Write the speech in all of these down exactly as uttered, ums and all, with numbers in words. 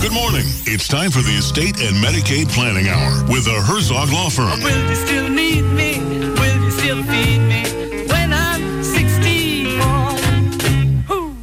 Good morning. It's time for the Estate and Medicaid Planning Hour with the Herzog Law Firm. Will you still need me? Will you still feed me when I'm sixty-four? Ooh.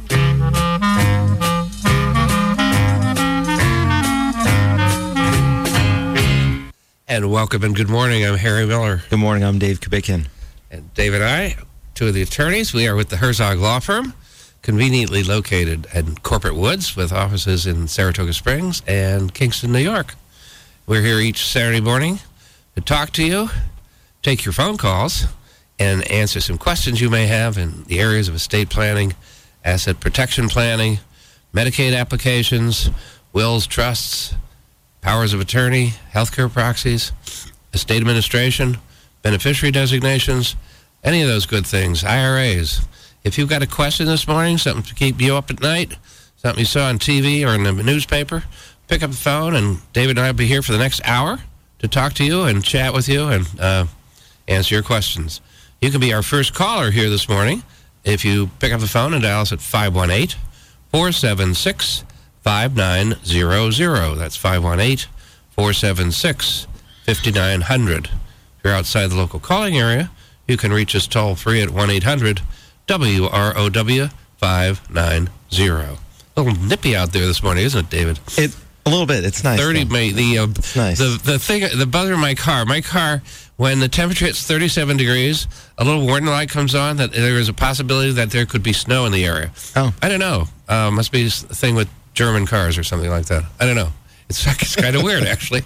And welcome and good morning. I'm Harry Miller. Good morning. I'm Dave Kubickin. And Dave and I, two of the attorneys, we are with the Herzog Law Firm, conveniently located in Corporate Woods with offices in Saratoga Springs and Kingston, New York. We're here each Saturday morning to talk to you, take your phone calls, and answer some questions you may have in the areas of estate planning, asset protection planning, Medicaid applications, wills, trusts, powers of attorney, healthcare proxies, estate administration, beneficiary designations, any of those good things, I R As. If you've got a question this morning, something to keep you up at night, something you saw on T V or in the newspaper, pick up the phone, and David and I will be here for the next hour to talk to you and chat with you and uh, answer your questions. You can be our first caller here this morning if you pick up the phone and dial us at five one eight, four seven six, five nine zero zero. That's five one eight, four seven six, five nine zero zero. If you're outside the local calling area, you can reach us toll-free at one eight hundred W R O W five nine zero. A little nippy out there this morning, isn't it, David? It a little bit. It's nice. thirty May. The uh, it's nice. The the thing, the buzzer in my car. My car, when the temperature hits thirty-seven degrees, a little warning light comes on that there is a possibility that there could be snow in the area. Oh, I don't know. Uh, must be a thing with German cars or something like that. I don't know. It's, it's kind of weird, actually.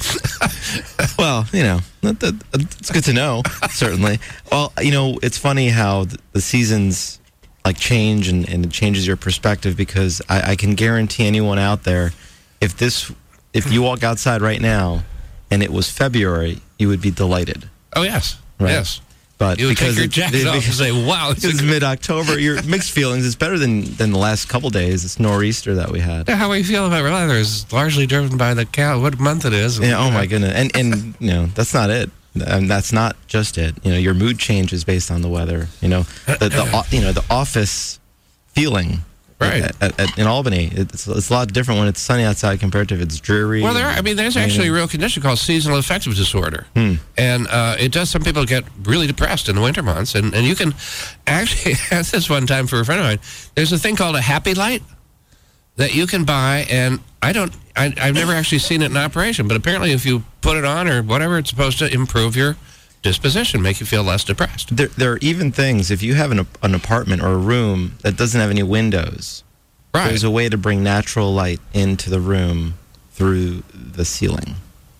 Well, you know, that, that, it's good to know, certainly. Well, you know, it's funny how the, the seasons like change and, and it changes your perspective, because I, I can guarantee anyone out there, if this, if you walk outside right now and it was February, you would be delighted. Oh, yes. Right? Yes. But you would because take your it, jacket it, off and say, wow. It's, it's mid-October. You're mixed feelings. It's better than, than the last couple days, this nor'easter that we had. How we feel about weather is largely driven by the cal- what month it is. Yeah, oh, my goodness. And, and you know, that's not it. And that's not just it. You know, your mood changes based on the weather. You know, the, the you know the office feeling. Right. At, at, at, in Albany, it's, it's a lot different when it's sunny outside compared to if it's dreary. Well, there. Are, I mean, there's actually a real condition called seasonal affective disorder, hmm. and uh, it does. Some people get really depressed in the winter months, and, and you can actually. At this one time for a friend of mine, there's a thing called a happy light that you can buy, and I don't. I, I've never actually seen it in operation, but apparently, if you put it on or whatever, it's supposed to improve your disposition, make you feel less depressed. There, there are even things, if you have an, an apartment or a room that doesn't have any windows, right. There's a way to bring natural light into the room through the ceiling.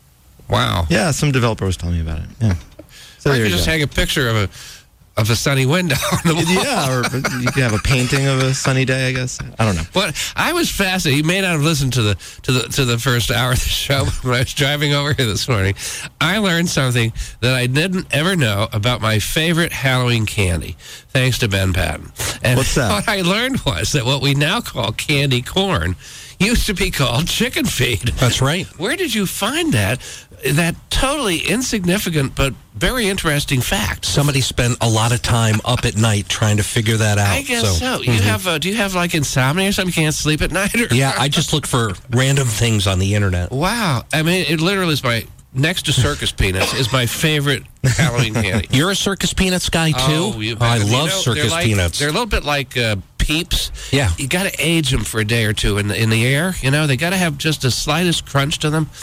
Wow. Yeah, some developer was telling me about it. Yeah. So or you there could you just go. hang a picture of a of a sunny window on the wall. Yeah, or you can have a painting of a sunny day, I guess. I don't know. What I was fascinated. You may not have listened to the to the to the first hour of the show, but when I was driving over here this morning, I learned something that I didn't ever know about my favorite Halloween candy, thanks to Ben Patton. And what's that? What I learned was that what we now call candy corn used to be called chicken feed. That's right. Where did you find that? That totally insignificant but very interesting fact. Somebody spent a lot of time up at night trying to figure that out. I guess so. so. You mm-hmm. have uh, do you have like insomnia or something? You can't sleep at night? Or, yeah, I just look for random things on the internet. Wow. I mean, it literally is my, next to Circus Peanuts, is my favorite Halloween candy. You're a Circus Peanuts guy, too? Oh, you oh I you love know, Circus like, Peanuts. They're a little bit like uh, Peeps. Yeah. You got to age them for a day or two in the, in the air. You know, they got to have just the slightest crunch to them.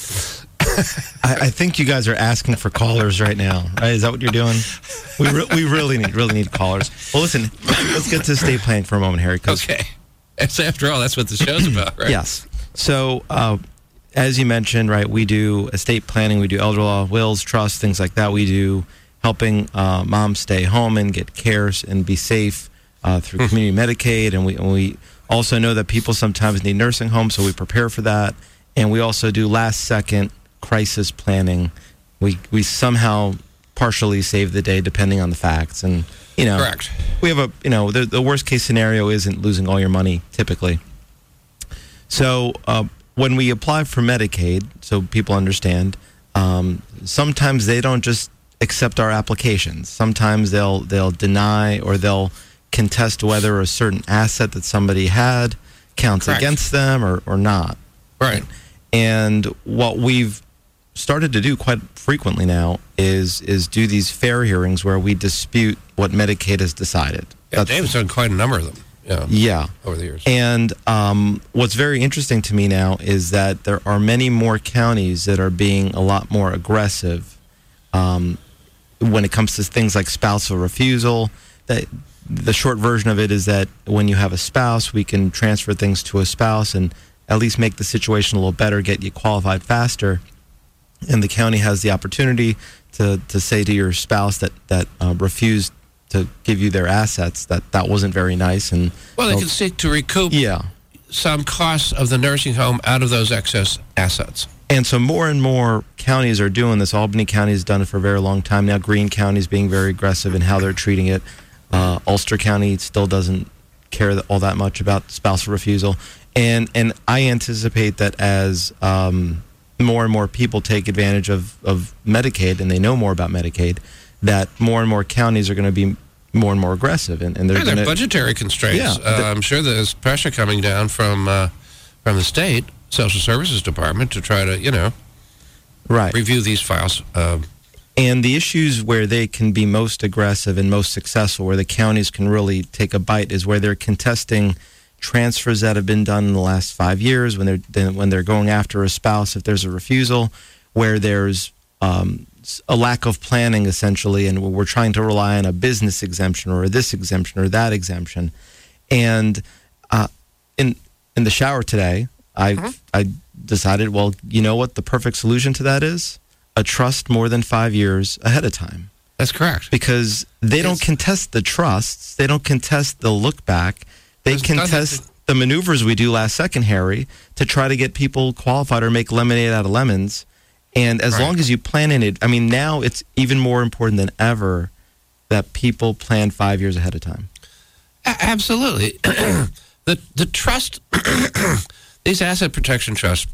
I, I think you guys are asking for callers right now. Right? Is that what you're doing? We re- we really need really need callers. Well, listen, let's get to estate planning for a moment, Harry. Okay. It's, after all, that's what the show's about, right? Yes. So, uh, as you mentioned, right, we do estate planning, we do elder law, wills, trusts, things like that. We do helping uh, moms stay home and get care and be safe uh, through community Medicaid, and we and we also know that people sometimes need nursing homes, so we prepare for that. And we also do last second crisis planning. We we somehow partially save the day depending on the facts, and you know, correct. We have a you know the the worst case scenario isn't losing all your money typically. So uh, when we apply for Medicaid, so people understand, um, sometimes they don't just accept our applications. Sometimes they'll they'll deny or they'll contest whether a certain asset that somebody had counts Correct. against them or, or not. Right. And what we've started to do quite frequently now is is do these fair hearings where we dispute what Medicaid has decided. Yeah, Dave's done quite a number of them. Yeah, yeah. over the years. And um, what's very interesting to me now is that there are many more counties that are being a lot more aggressive um, when it comes to things like spousal refusal. That the short version of it is that when you have a spouse, we can transfer things to a spouse and at least make the situation a little better, get you qualified faster. And the county has the opportunity to, to say to your spouse that, that uh, refused to give you their assets that that wasn't very nice. And well, they can seek to recoup yeah. some costs of the nursing home out of those excess assets. And so more and more counties are doing this. Albany County has done it for a very long time now. Greene County is being very aggressive in how they're treating it. Uh, Ulster County still doesn't care all that much about spousal refusal. And and I anticipate that as um, more and more people take advantage of, of Medicaid and they know more about Medicaid, that more and more counties are going to be more and more aggressive. And, and they're yeah, going to... budgetary constraints. Yeah, uh, the, I'm sure there's pressure coming down from uh, from the state social services department to try to, you know, right. review these files. Um, and the issues where they can be most aggressive and most successful, where the counties can really take a bite, is where they're contesting transfers that have been done in the last five years, when they're when they're going after a spouse if there's a refusal, where there's um, a lack of planning, essentially, and we're trying to rely on a business exemption or this exemption or that exemption. And uh, in in the shower today, I Mm-hmm. I decided, well, you know what the perfect solution to that is? A trust more than five years ahead of time. that's correct. Because they don't It's- contest the trusts. They don't contest the look back. They There's nothing contest to- the maneuvers we do last second, Harry, to try to get people qualified or make lemonade out of lemons. And as Right. long as you plan in it, I mean, now it's even more important than ever that people plan five years ahead of time. A- absolutely. the the trust, these asset protection trusts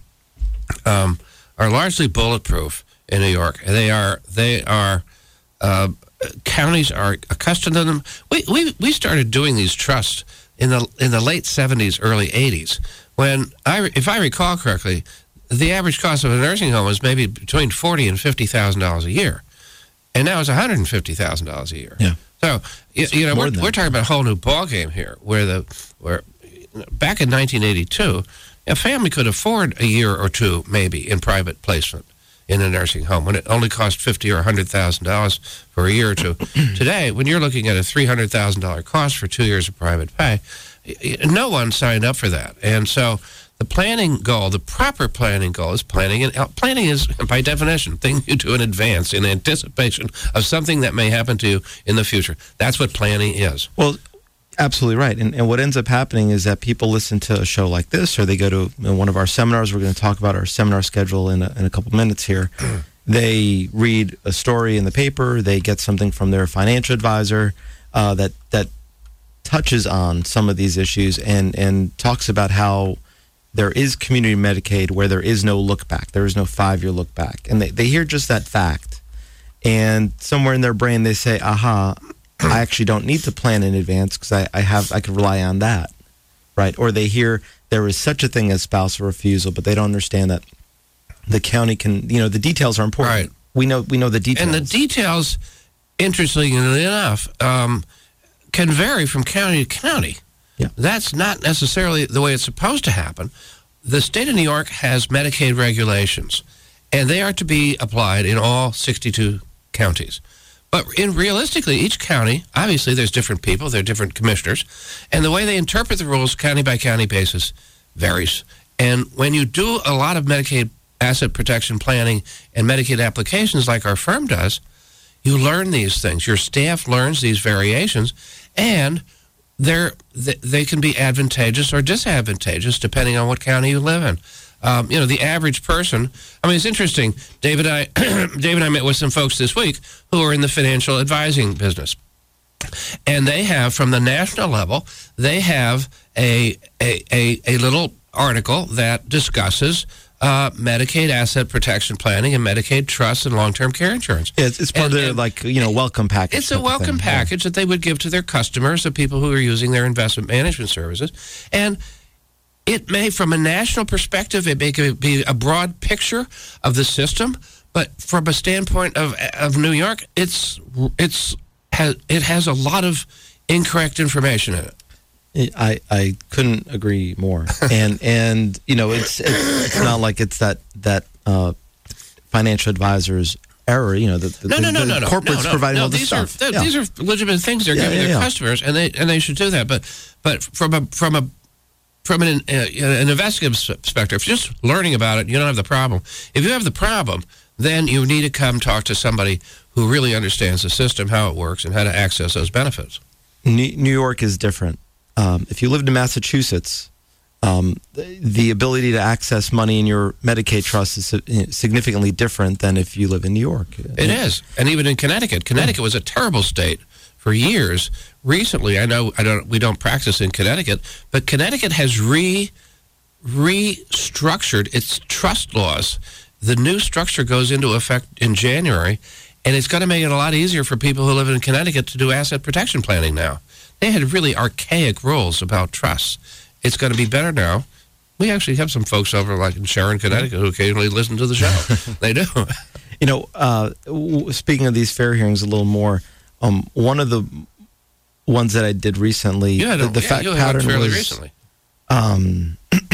um, are largely bulletproof in New York. They are they are uh, counties are accustomed to them. We we we started doing these trusts in the in the late seventies, early eighties. When I if I recall correctly, the average cost of a nursing home was maybe between forty and fifty thousand dollars a year, and now it's one hundred and fifty thousand dollars a year. Yeah. So you, you know more we're, than we're that. talking about a whole new ball game here, where the where back in nineteen eighty-two, a family could afford a year or two maybe in private placement in a nursing home when it only cost fifty or one hundred thousand dollars for a year or two. Today, when you're looking at a three hundred thousand dollars cost for two years of private pay, y- y- no one signed up for that. And so the planning goal, the proper planning goal is planning. And uh, planning is, by definition, thing you do in advance in anticipation of something that may happen to you in the future. That's what planning is. Well, absolutely right. And, and what ends up happening is that people listen to a show like this, or they go to one of our seminars. We're going to talk about our seminar schedule in a, in a couple minutes here. They read a story in the paper. They get something from their financial advisor uh, that that touches on some of these issues and, and talks about how there is community Medicaid where there is no look back. There is no five-year look back. And they, they hear just that fact. And somewhere in their brain they say, aha, I actually don't need to plan in advance because I, I have I can rely on that, right? Or they hear there is such a thing as spousal refusal, but they don't understand that the county can, you know, the details are important. Right. We know we know the details. And the details, interestingly enough, um, can vary from county to county. Yeah. That's not necessarily the way it's supposed to happen. The state of New York has Medicaid regulations, and they are to be applied in all sixty-two counties. But in realistically, each county, obviously there's different people, there are different commissioners, and the way they interpret the rules county by county basis varies. And when you do a lot of Medicaid asset protection planning and Medicaid applications like our firm does, you learn these things. Your staff learns these variations, and they're, they, they can be advantageous or disadvantageous depending on what county you live in. Um, you know, the average person, I mean, it's interesting. David and I, David and I met with some folks this week who are in the financial advising business. And they have, from the national level, they have a, a, a, a little article that discusses uh, Medicaid asset protection planning and Medicaid trust and long-term care insurance. Yeah, it's, it's part And- of their, and- like, you know, welcome package. It's a type of welcome thing. Yeah. package that they would give to their customers, the people who are using their investment management services. And It may, from a national perspective, it may be a broad picture of the system, but from a standpoint of of New York, it's it's has, it has a lot of incorrect information in it. I, I couldn't agree more. And and you know, it's it's, it's not like it's that that uh, financial advisor's error. You know, the, the, no, no, no, the no, no, corporate's no, no, providing no, all this these stuff. Are, yeah. These are legitimate things they're Yeah, giving yeah, their yeah. customers, and they and they should do that. But but from a from a from an uh, an investigative perspective, just learning about it, you don't have the problem. If you have the problem, then you need to come talk to somebody who really understands the system, how it works, and how to access those benefits. New New York is different. Um, if you lived in Massachusetts, um, the, the ability to access money in your Medicaid trust is si- significantly different than if you live in New York. It is, and even in Connecticut. Connecticut was a terrible state for years. Recently, I know I don't. We don't practice in Connecticut, but Connecticut has re restructured its trust laws. The new structure goes into effect in January, and it's going to make it a lot easier for people who live in Connecticut to do asset protection planning now. They had really archaic rules about trusts. It's going to be better now. We actually have some folks over like in Sharon, Connecticut, who occasionally listen to the show. They do. You know, uh, w- speaking of these fair hearings a little more, um, one of the ones that I did recently, You had a, the, the yeah, fact you had one pattern fairly was recently. um,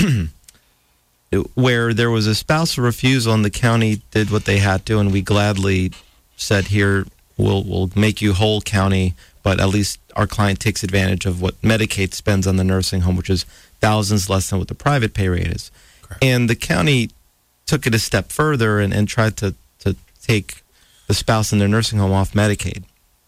where there was a spousal refusal and the county did what they had to, and we gladly said, here, we'll, we'll make you whole county, but at least our client takes advantage of what Medicaid spends on the nursing home, which is thousands less than what the private pay rate is. Correct. And the county took it a step further and, and tried to, to take the spouse in their nursing home off Medicaid.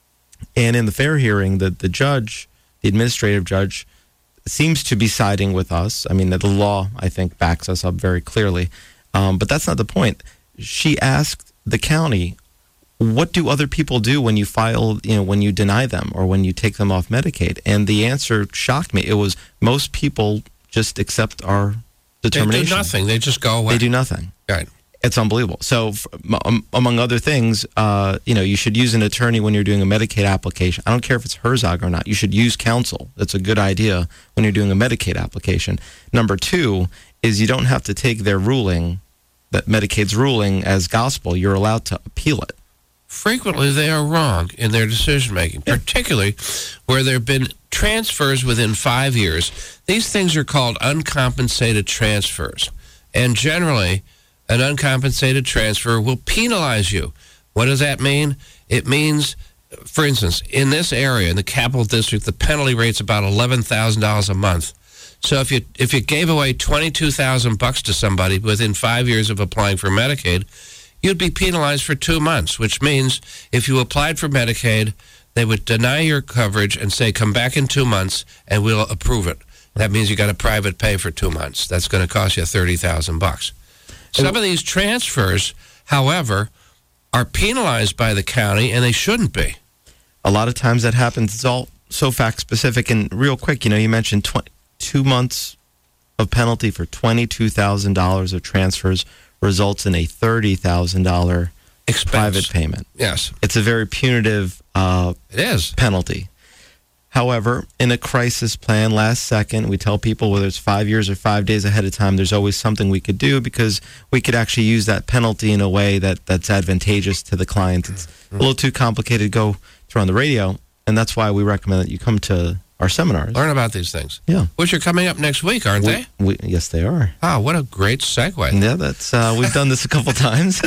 And in the fair hearing, the, the judge, the administrative judge, seems to be siding with us. I mean, the law, I think, backs us up very clearly. Um, but that's not the point. She asked the county, what do other people do when you file, you know, when you deny them or when you take them off Medicaid? And the answer shocked me. It was most people just accept our determination. They do nothing. They just go away. They do nothing. Right. It's unbelievable. So, f- um, among other things, uh, you know, you should use an attorney when you're doing a Medicaid application. I don't care if it's Herzog or not. You should use counsel. That's a good idea when you're doing a Medicaid application. Number two is you don't have to take their ruling, that Medicaid's ruling, as gospel. You're allowed to appeal it. Frequently, they are wrong in their decision-making, particularly where there have been transfers within five years. These things are called uncompensated transfers. And generally, an uncompensated transfer will penalize you. What does that mean? It means, for instance, in this area, in the Capital District, the penalty rate's about eleven thousand dollars a month. So if you if you gave away twenty-two thousand bucks to somebody within five years of applying for Medicaid, you'd be penalized for two months, which means if you applied for Medicaid, they would deny your coverage and say, come back in two months and we'll approve it. That means you got a private pay for two months. That's going to cost you thirty thousand bucks. Some of these transfers, however, are penalized by the county, and they shouldn't be. A lot of times that happens. It's all so fact specific. And real quick, you know, you mentioned tw- two months of penalty for twenty-two thousand dollars of transfers results in a thirty thousand dollars private payment. Yes. It's a very punitive uh, It is. penalty. However, in a crisis plan, last second, we tell people whether it's five years or five days ahead of time, there's always something we could do because we could actually use that penalty in a way that, that's advantageous to the client. It's a little too complicated to go through on the radio, and that's why we recommend that you come to our seminars. Learn about these things. Yeah. Which are coming up next week, aren't We- they? we- yes, they are. Oh, what a great segue. Yeah, that's uh, we've done this a couple times.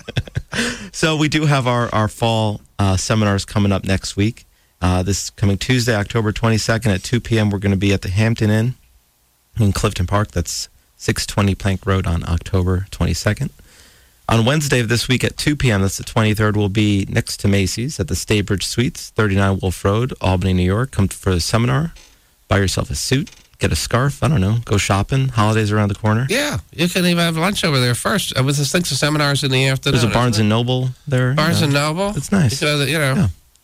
So we do have our, our fall uh, seminars coming up next week. Uh, this coming Tuesday, October twenty-second at two p.m., we're going to be at the Hampton Inn in Clifton Park. That's six twenty Plank Road on October twenty-second. On Wednesday of this week at two p.m., that's the twenty-third, we'll be next to Macy's at the Staybridge Suites, thirty-nine Wolf Road, Albany, New York. Come for a seminar, buy yourself a suit, get a scarf, I don't know, go shopping. Holidays around the corner. Yeah, you can even have lunch over there first. I was just thinking seminars in the afternoon. There's a Barnes isn't and Noble there. there? Barnes you and know. Noble. It's nice. You know, you know. Yeah.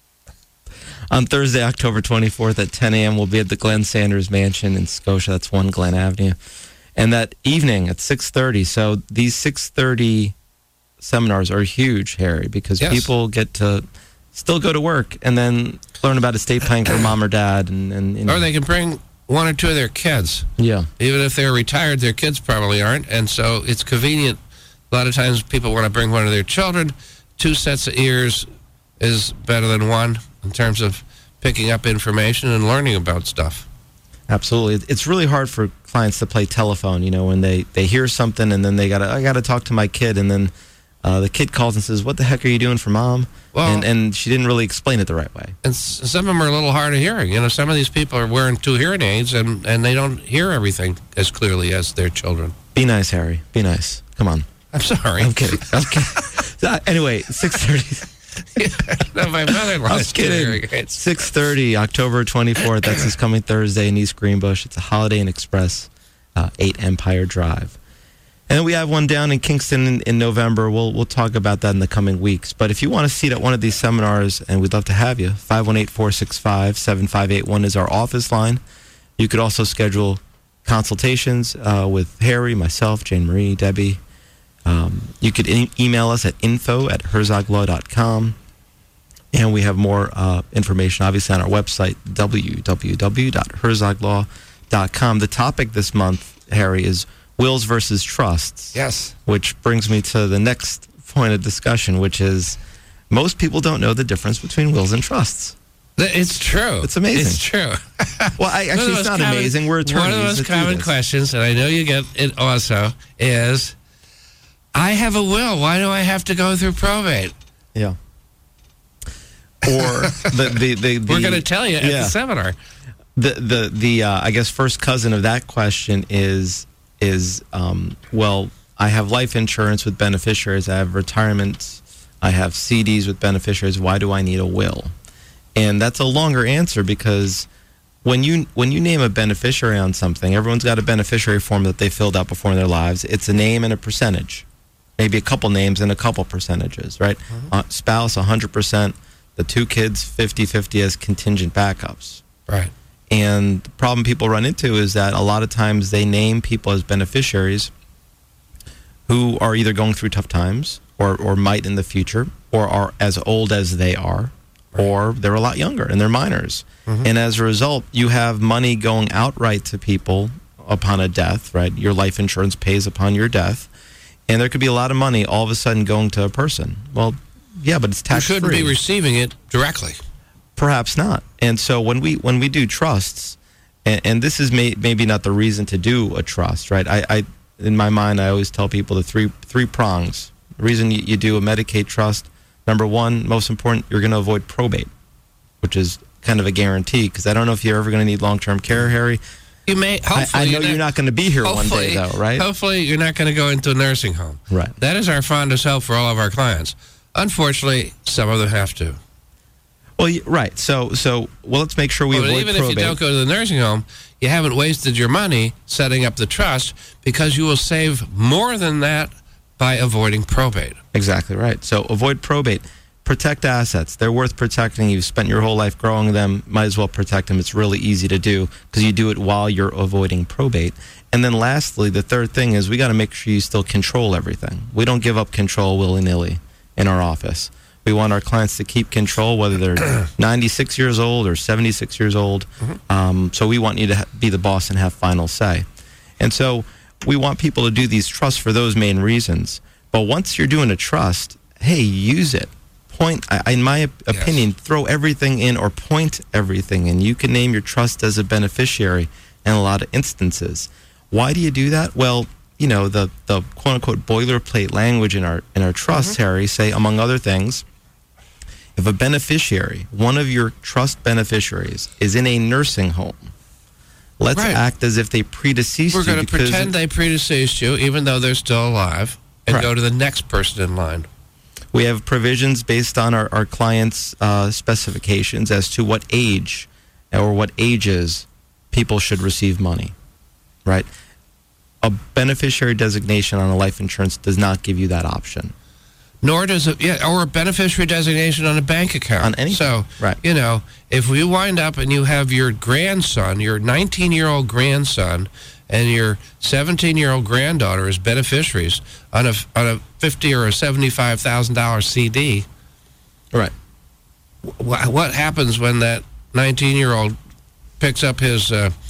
On Thursday, October twenty-fourth at ten a.m., we'll be at the Glenn Sanders Mansion in Scotia. That's one Glen Avenue. And that evening at six thirty. So these six thirty seminars are huge, Harry, because Yes. people get to still go to work and then learn about estate planning for mom or dad. And, and you know. Or they can bring one or two of their kids. Yeah. Even if they're retired, their kids probably aren't. And so it's convenient. A lot of times people want to bring one of their children. Two sets of ears is better than one in terms of picking up information and learning about stuff. Absolutely. It's really hard for clients to play telephone, you know, when they, they hear something and then they got to, I got to talk to my kid. And then uh, the kid calls and says, what the heck are you doing for mom? Well, and, and she didn't really explain it the right way. And s- some of them are a little hard of hearing. You know, some of these people are wearing two hearing aids and, and they don't hear everything as clearly as their children. Be nice, Harry. Be nice. Come on. I'm sorry. I'm kidding. I'm kidding. Uh, anyway, six thirty. No, my mother-in-law I has was two hearing kidding. aids. six thirty, October twenty-fourth. That's this coming Thursday in East Greenbush. It's a Holiday Inn Express, uh, eight Empire Drive. And we have one down in Kingston in, in November. We'll we'll talk about that in the coming weeks. But if you want a seat at one of these seminars, and we'd love to have you, five one eight, four six five, seven five eight one is our office line. You could also schedule consultations uh, with Harry, myself, Jane Marie, Debbie. Um, you could e- email us at info at herzog law dot com. And we have more uh, information, obviously, on our website, w w w dot herzog law dot com. The topic this month, Harry, is wills versus trusts. Yes. Which brings me to the next point of discussion, which is most people don't know the difference between wills and trusts. It's true. It's amazing. It's true. Well, I, actually, it's not common, amazing. We're attorneys. One of the most that do common this. questions, and I know you get it also, is, I have a will. Why do I have to go through probate? Yeah. Or the, the, the, the We're going to tell you at yeah. the seminar. The the the uh, I guess first cousin of that question is is um, well, I have life insurance with beneficiaries. I have retirement. I have C Ds with beneficiaries. Why do I need a will? And that's a longer answer because when you when you name a beneficiary on something, everyone's got a beneficiary form that they filled out before in their lives. It's a name and a percentage, maybe a couple names and a couple percentages, right? Mm-hmm. Uh, spouse one hundred percent. The two kids, fifty-fifty as contingent backups. Right. And the problem people run into is that a lot of times they name people as beneficiaries who are either going through tough times or, or might in the future or are as old as they are or they're a lot younger and they're minors. Mm-hmm. And as a result, you have money going outright to people upon a death, right? Your life insurance pays upon your death. And there could be a lot of money all of a sudden going to a person. Well, yeah, but it's tax-free. You shouldn't be receiving it directly. Perhaps not. And so when we when we do trusts, and, and this is may, maybe not the reason to do a trust, right? I, I in my mind, I always tell people the three three prongs. The reason you, you do a Medicaid trust, number one, most important, you're going to avoid probate, which is kind of a guarantee because I don't know if you're ever going to need long-term care, Harry. You may. Hopefully, I, I know you're not, you're not going to be here one day, though, right? Hopefully, you're not going to go into a nursing home. Right. That is our fondest hope for all of our clients. Unfortunately, some of them have to. Well, right. So, so well, let's make sure we But avoid even probate. if you don't go to the nursing home, you haven't wasted your money setting up the trust because you will save more than that by avoiding probate. Exactly right. So avoid probate. Protect assets. They're worth protecting. You've spent your whole life growing them. Might as well protect them. It's really easy to do because you do it while you're avoiding probate. And then lastly, the third thing is we got to make sure you still control everything. We don't give up control willy-nilly in our office. We want our clients to keep control, whether they're ninety-six years old or seventy-six years old. Mm-hmm. Um, so we want you to ha- be the boss and have final say. And so we want people to do these trusts for those main reasons. But once you're doing a trust, hey, use it. Point, in my opinion, yes. Throw everything in or point everything in. You can name your trust as a beneficiary in a lot of instances. Why do you do that? Well, you know, the, the quote-unquote boilerplate language in our in our trusts, mm-hmm. Harry, say, among other things, if a beneficiary, one of your trust beneficiaries, is in a nursing home, let's right. act as if they predeceased We're you. We're going to pretend they predeceased you, even though they're still alive, and right. go to the next person in line. We have provisions based on our, our clients' uh, specifications as to what age or what ages people should receive money, right? A beneficiary designation on a life insurance does not give you that option. Nor does it, yeah, or a beneficiary designation on a bank account. On anything. So, right. you know, if we wind up and you have your grandson, your nineteen-year-old grandson, and your seventeen-year-old granddaughter as beneficiaries on a on a fifty or a seventy-five thousand dollar C D, right? Wh- what happens when that nineteen-year-old picks up his uh,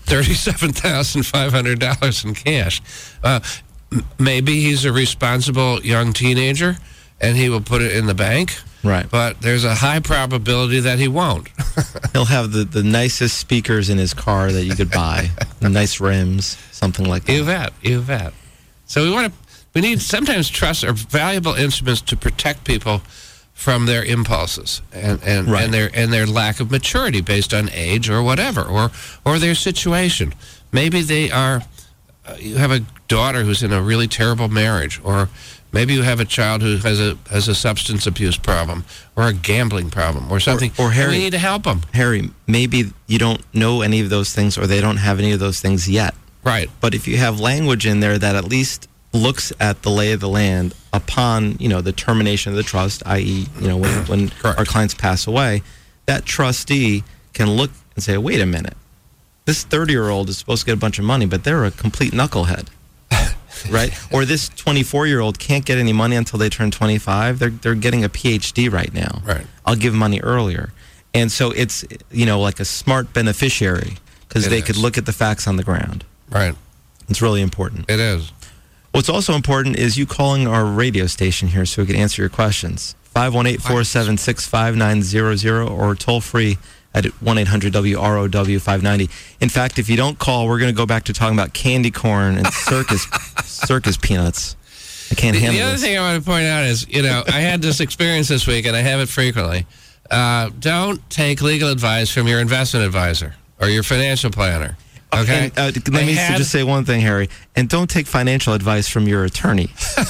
thirty-seven thousand five hundred dollars in cash. Uh, m- maybe he's a responsible young teenager, and he will put it in the bank. Right. But there's a high probability that he won't. He'll have the, the nicest speakers in his car that you could buy, the nice rims, something like that. You bet. You bet. So we want to. We need sometimes trusts are valuable instruments to protect people from their impulses and and, Right. and their and their lack of maturity based on age or whatever or or their situation. Maybe they are. Uh, you have a daughter who's in a really terrible marriage, or maybe you have a child who has a has a substance abuse problem or a gambling problem or something. or and Harry- we need to help them. Harry, maybe you don't know any of those things or they don't have any of those things yet. Right. But if you have language in there that at least looks at the lay of the land upon, you know, the termination of the trust, that is, you know, when, when Correct. our clients pass away, that trustee can look and say, wait a minute, this thirty-year-old is supposed to get a bunch of money, but they're a complete knucklehead, right? Or this twenty-four-year-old can't get any money until they turn twenty-five. They're, they're getting a P H D right now. Right. I'll give money earlier. And so it's, you know, like a smart beneficiary because It they is. could look at the facts on the ground. Right. It's really important. It is. What's also important is you calling our radio station here so we can answer your questions. five one eight, four seven six, five nine zero zero or toll free at one eight hundred W R O W five ninety. In fact, if you don't call, we're going to go back to talking about candy corn and circus circus peanuts. I can't The, handle the other this. thing I want to point out is, you know, I had this experience this week, and I have it frequently. Uh, don't take legal advice from your investment advisor or your financial planner. Okay? And, uh, let I me had- just say one thing, Harry. And don't take financial advice from your attorney.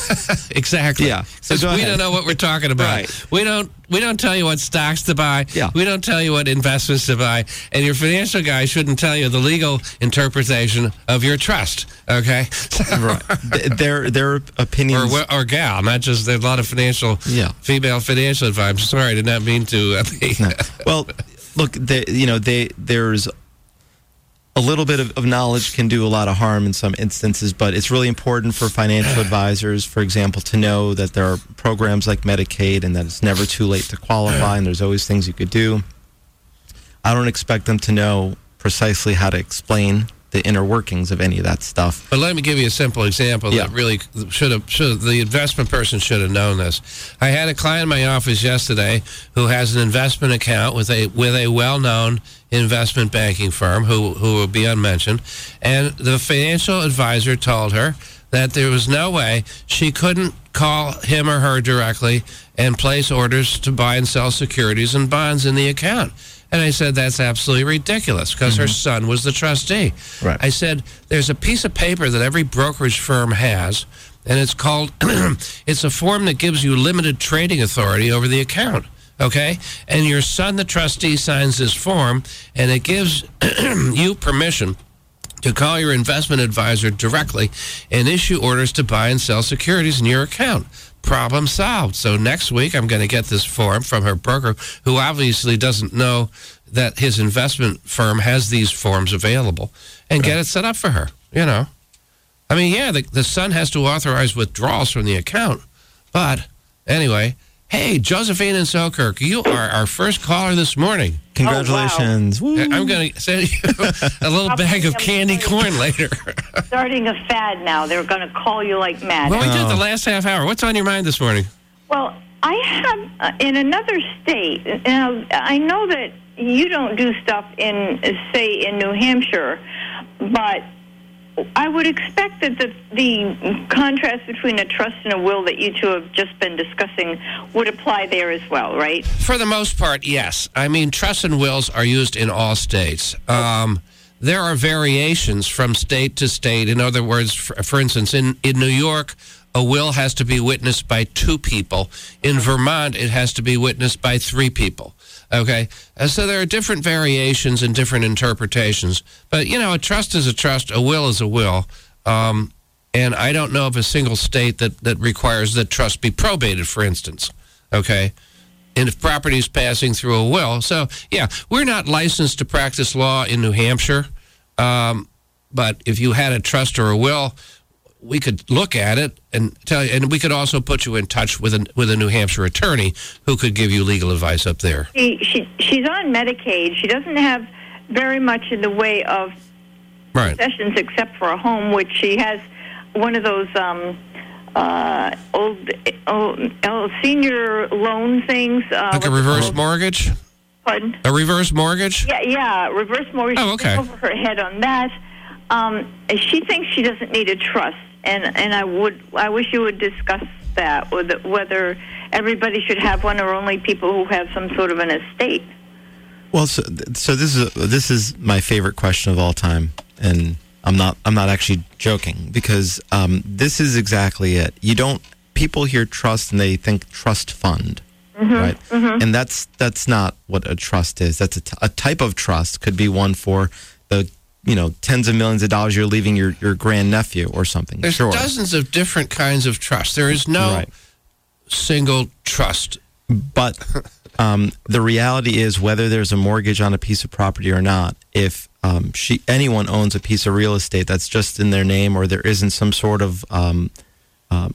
Exactly. Yeah. So Because go we ahead. don't know what we're talking about. Right. We don't we don't tell you what stocks to buy. Yeah. We don't tell you what investments to buy. And your financial guy shouldn't tell you the legal interpretation of your trust. Okay? Right. Th- Their, their or, opinions. wh- or gal, not just there's a lot of financial Yeah. female financial advisors. Sorry, I did not mean to uh, be No. Well, look, they, you know, they there's a little bit of, of knowledge can do a lot of harm in some instances, but it's really important for financial advisors, for example, to know that there are programs like Medicaid and that it's never too late to qualify and there's always things you could do. I don't expect them to know precisely how to explain the inner workings of any of that stuff. But let me give you a simple example Yeah. that really should have, should have, the investment person should have known this. I had a client in my office yesterday who has an investment account with a with a well-known investment banking firm who who will be unmentioned, and the financial advisor told her that there was no way she couldn't call him or her directly and place orders to buy and sell securities and bonds in the account. And I said, that's absolutely ridiculous because her son was the trustee. Right. I said, there's a piece of paper that every brokerage firm has, and it's called, it's a form that gives you limited trading authority over the account, okay? And your son, the trustee, signs this form, and it gives you permission to call your investment advisor directly and issue orders to buy and sell securities in your account. Problem solved. So next week, I'm going to get this form from her broker, who obviously doesn't know that his investment firm has these forms available, and get it set up for her, you know. I mean, yeah, the, the son has to authorize withdrawals from the account. But anyway, hey, Josephine and Selkirk, you are our first caller this morning. Congratulations. Woo. I'm going to send you a little bag of candy corn later. Starting a fad now. They're going to call you like mad. Well, we did Oh. the last half hour. What's on your mind this morning? Well, I have uh, in another state. Now, I know that you don't do stuff in, uh, say, in New Hampshire, but I would expect that the, the contrast between a trust and a will that you two have just been discussing would apply there as well, right? For the most part, yes. I mean, trusts and wills are used in all states. Um, there are variations from state to state. In other words, for, for instance, in, in New York, a will has to be witnessed by two people. In Vermont, it has to be witnessed by three people. Okay? Uh, so there are different variations and different interpretations. But, you know, a trust is a trust, a will is a will. Um, and I don't know of a single state that, that requires that trust be probated, for instance. Okay? And if property is passing through a will. So, yeah, we're not licensed to practice law in New Hampshire. Um, but if you had a trust or a will, we could look at it and tell you, and we could also put you in touch with a, with a New Hampshire attorney who could give you legal advice up there. She, she she's on Medicaid. She doesn't have very much in the way of Right. possessions except for a home, which she has one of those um, uh, old, old, old senior loan things. Uh, Like a what's it reverse called? mortgage? Pardon? A reverse mortgage? Yeah, yeah, reverse mortgage. Oh, okay. Over her head on that. Um, she thinks she doesn't need a trust, and and I would I wish you would discuss that, whether, whether everybody should have one or only people who have some sort of an estate. Well, so, so this is this is my favorite question of all time, and I'm not I'm not actually joking, because um, this is exactly it. You don't people hear trust and they think trust fund, Mm-hmm, right? mm-hmm. And that's that's not what a trust is. That's a, t- a type of trust. Could be one for the you know tens of millions of dollars you're leaving your your grandnephew or something. There's sure. dozens of different kinds of trust. There is no Right. single trust. But um, the reality is, whether there's a mortgage on a piece of property or not, if um, she anyone owns a piece of real estate that's just in their name, or there isn't some sort of um, uh,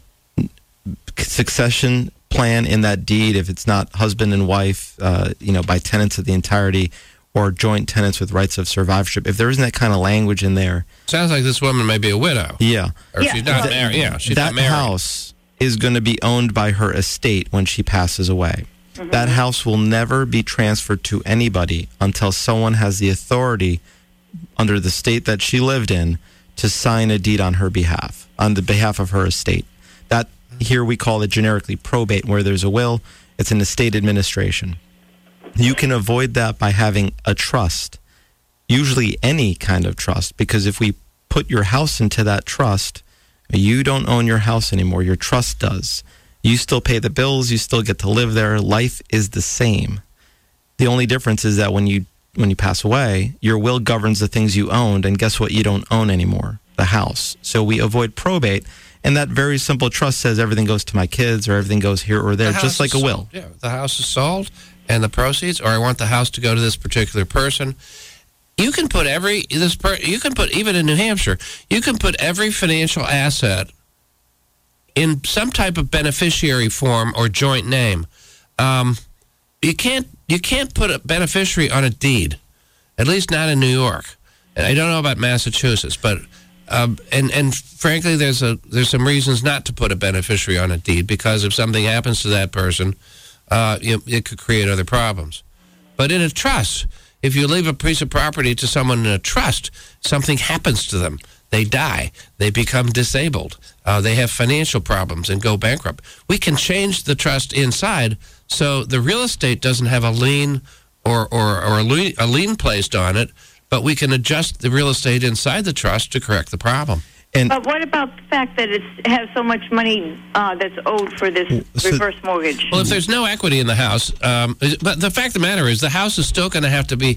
succession plan in that deed, if it's not husband and wife, uh, you know, by tenants of the entirety, or joint tenants with rights of survivorship, if there isn't that kind of language in there, Sounds like this woman may be a widow. yeah, Or Yeah. she's not That- married. Yeah, she's that not married. house is going to be owned by her estate when she passes away. That house will never be transferred to anybody until someone has the authority under the state that she lived in to sign a deed on her behalf, on the behalf of her estate. That here we call it generically probate. Where there's a will, it's an estate administration. You can avoid that by having a trust, usually any kind of trust, because if we put your house into that trust, you don't own your house anymore. Your trust does. You still pay the bills. You still get to live there. Life is the same. The only difference is that when you when you pass away, your will governs the things you owned, and guess what? You don't own anymore, the house. So we avoid probate, and that very simple trust says everything goes to my kids, or everything goes here or there, The just house like a is will. sold. Yeah, the house is sold, and the proceeds, or I want the house to go to this particular person. You can put every this per, you can put even in New Hampshire, you can put every financial asset in some type of beneficiary form or joint name. Um, you can't you can't put a beneficiary on a deed, at least not in New York. And I don't know about Massachusetts, but um, and and frankly, there's a there's some reasons not to put a beneficiary on a deed, because if something happens to that person, uh, you, it could create other problems. But in a trust, if you leave a piece of property to someone in a trust, something happens to them. They die. They become disabled. Uh, they have financial problems and go bankrupt. We can change the trust inside so the real estate doesn't have a lien or, or, or a, lien, a lien placed on it, but we can adjust the real estate inside the trust to correct the problem. And But what about the fact that it has so much money uh, that's owed for this So- reverse mortgage? Well, if there's no equity in the house, um, but the fact of the matter is the house is still going to have to be,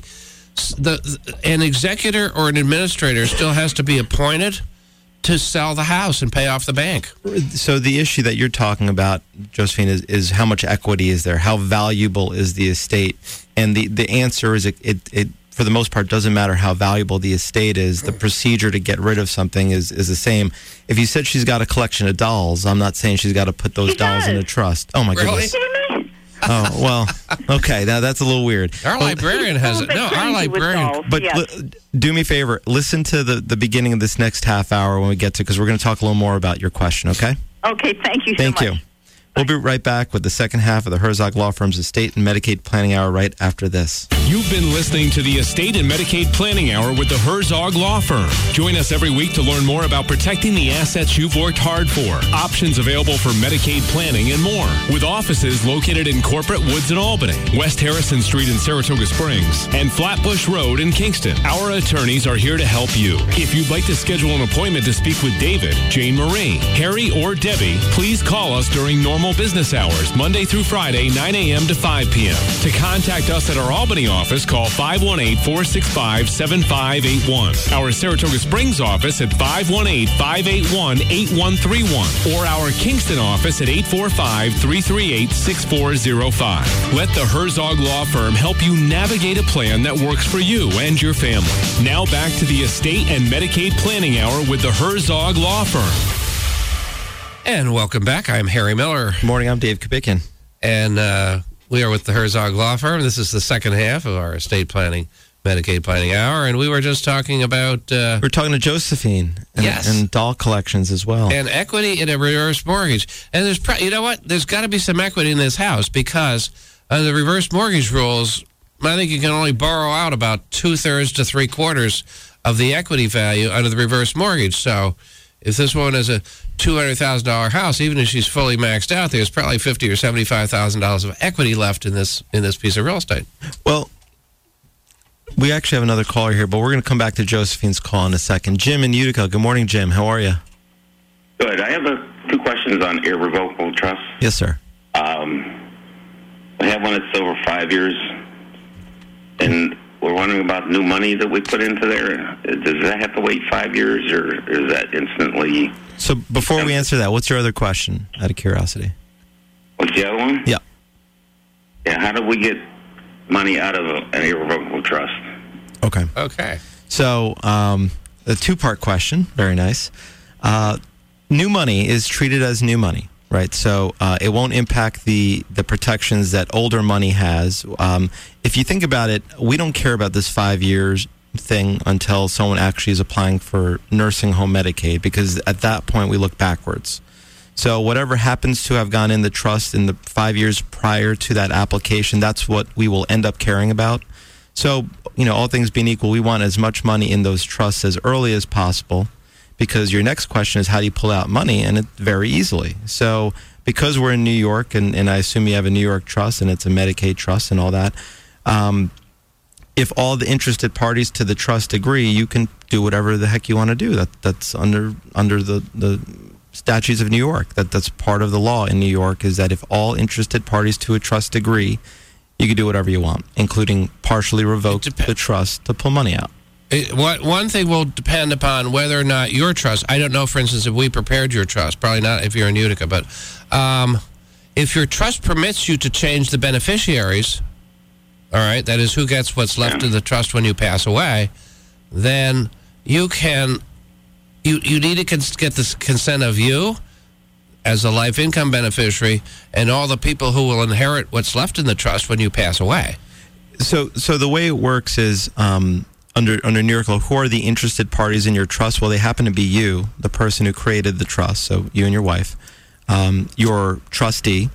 the an executor or an administrator still has to be appointed to sell the house and pay off the bank. so the issue that you're talking about, Josephine, is, is how much equity is there? How valuable is the estate? And the, the answer is it, it, it, for the most part, doesn't matter how valuable the estate is. The procedure to get rid of something is, is the same. If you said she's got a collection of dolls, I'm not saying she's got to put those She dolls in does. a trust. Oh, my Really? Are you goodness. kidding me? Oh, well, okay. Now, that's a little weird. Our librarian has it. Well, No, they're our crazy with librarian. dolls, But yes. li- do me a favor. Listen to the, the beginning of this next half hour when we get to, because we're going to talk a little more about your question, okay? Okay, thank you so Thank much. you. We'll be right back with the second half of the Herzog Law Firm's Estate and Medicaid Planning Hour right after this. You've been listening to the Estate and Medicaid Planning Hour with the Herzog Law Firm. Join us every week to learn more about protecting the assets you've worked hard for, options available for Medicaid planning, and more. With offices located in Corporate Woods in Albany, West Harrison Street in Saratoga Springs, and Flatbush Road in Kingston, our attorneys are here to help you. If you'd like to schedule an appointment to speak with David, Jane Marie, Harry, or Debbie, please call us during normal business hours, Monday through Friday, nine a.m. to five p.m. To contact us at our Albany office, call five one eight, four six five, seven five eight one. Our Saratoga Springs office at five one eight, five eight one, eight one three one. Or our Kingston office at eight four five, three three eight, six four zero five. Let the Herzog Law Firm help you navigate a plan that works for you and your family. Now back to the Estate and Medicaid Planning Hour with the Herzog Law Firm. And welcome back. I'm Harry Miller, Good morning. I'm Dave Kubickin. and uh, we are with the Herzog Law Firm. This is the second half of our estate planning Medicaid Planning Hour, and we were just talking about uh, We're talking to Josephine and, Yes. and doll collections as well. and equity in a reverse mortgage. And there's, pro- you know what? There's got to be some equity in this house because under the reverse mortgage rules, I think you can only borrow out about two thirds to three quarters of the equity value under the reverse mortgage. So if this woman has a two hundred thousand dollars house, even if she's fully maxed out, there's probably fifty thousand dollars or seventy-five thousand dollars of equity left in this in this piece of real estate. Well, we actually have another caller here, but we're going to come back to Josephine's call in a second. Jim in Utica. Good morning, Jim. How are you? Good. I have a, two questions on irrevocable trust. Yes, sir. Um, I have one that's over five years, and we're wondering about new money that we put into there. Does that have to wait five years, or is that instantly? So before we answer that, what's your other question, out of curiosity? What's the other one? Yeah. Yeah. How do we get money out of a, an irrevocable trust? Okay. Okay. So um, a two-part question. Very nice. Uh, new money is treated as new money, right? So uh, it won't impact the, the protections that older money has. Um, if you think about it, we don't care about this five years thing until someone actually is applying for nursing home Medicaid, because at that point we look backwards. So whatever happens to have gone in the trust in the five years prior to that application, that's what we will end up caring about. So, you know, all things being equal, we want as much money in those trusts as early as possible, because your next question is how do you pull out money? And it very easily. So because we're in New York, and, and I assume you have a New York trust and it's a Medicaid trust and all that, um, if all the interested parties to the trust agree, you can do whatever the heck you want to do. That That's under under the, the statutes of New York. That That's part of the law in New York, is that if all interested parties to a trust agree, you can do whatever you want, including partially revoke the trust to pull money out. It, what, one thing will depend upon whether or not your trust, I don't know, for instance, if we prepared your trust, probably not if you're in Utica, but um, if your trust permits you to change the beneficiaries, all right, that is who gets what's left Yeah. of the trust when you pass away, then you can, you, you need to cons- get the consent of you as a life income beneficiary and all the people who will inherit what's left in the trust when you pass away. So, so the way it works is um, under under New York law, who are the interested parties in your trust? Well, they happen to be you, the person who created the trust. So you and your wife, um, your trustee,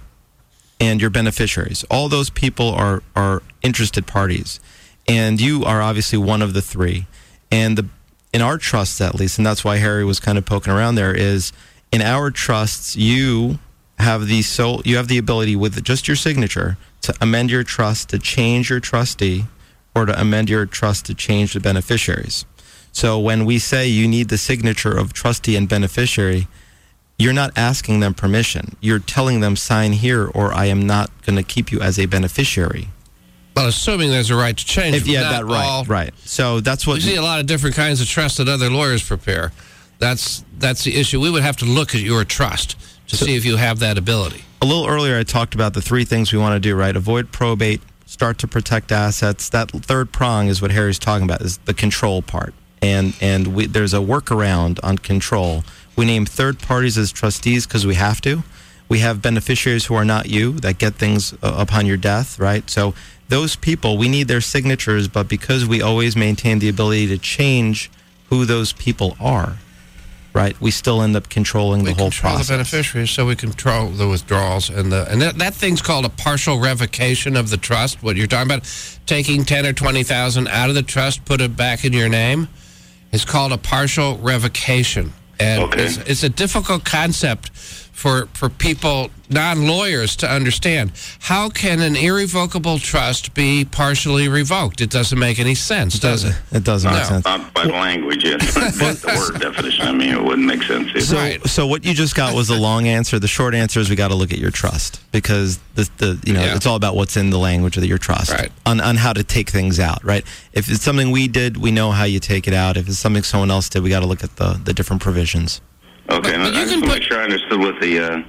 and your beneficiaries. All those people are are interested parties, and you are obviously one of the three. And the in our trusts, at least, and that's why Harry was kind of poking around there, is in our trusts, you have the sole, you have the ability with just your signature to amend your trust, to change your trustee, or to amend your trust to change the beneficiaries. So when we say you need the signature of trustee and beneficiary, you're not asking them permission. You're telling them sign here, or I am not going to keep you as a beneficiary. Well, assuming there's a right to change. If you but had that not right, all- right. So that's what We see a lot of different kinds of trusts that other lawyers prepare. That's that's the issue. We would have to look at your trust to see if you have that ability. a little earlier I talked about the three things we want to do, right? Avoid probate, start to protect assets. That third prong is what Harry's talking about, is the control part. And and we, there's a workaround on control. We name third parties as trustees because we have to. We have beneficiaries who are not you that get things uh, upon your death, right? So those people, we need their signatures, but because we always maintain the ability to change who those people are, right, we still end up controlling the We whole control process. the beneficiaries, so we control the withdrawals. And the and that, that thing's called a partial revocation of the trust. What you're talking about, taking ten or twenty thousand out of the trust, put it back in your name, is called a partial revocation. And Okay. it's, it's a difficult concept for for people, non-lawyers, to understand. How can an irrevocable trust be partially revoked? It doesn't make any sense, does it? It doesn't make No. sense. Not by language, yes. Not the word definition. I mean, it wouldn't make sense. either. So, Right. so what you just got was the long answer. The short answer is we got to look at your trust, because the the you know Yeah. it's all about what's in the language of your trust, Right. on on how to take things out, right? If it's something we did, we know how you take it out. If it's something someone else did, we got to look at the the different provisions. Okay, But- and but you I just can want to put- make sure I understood with the uh,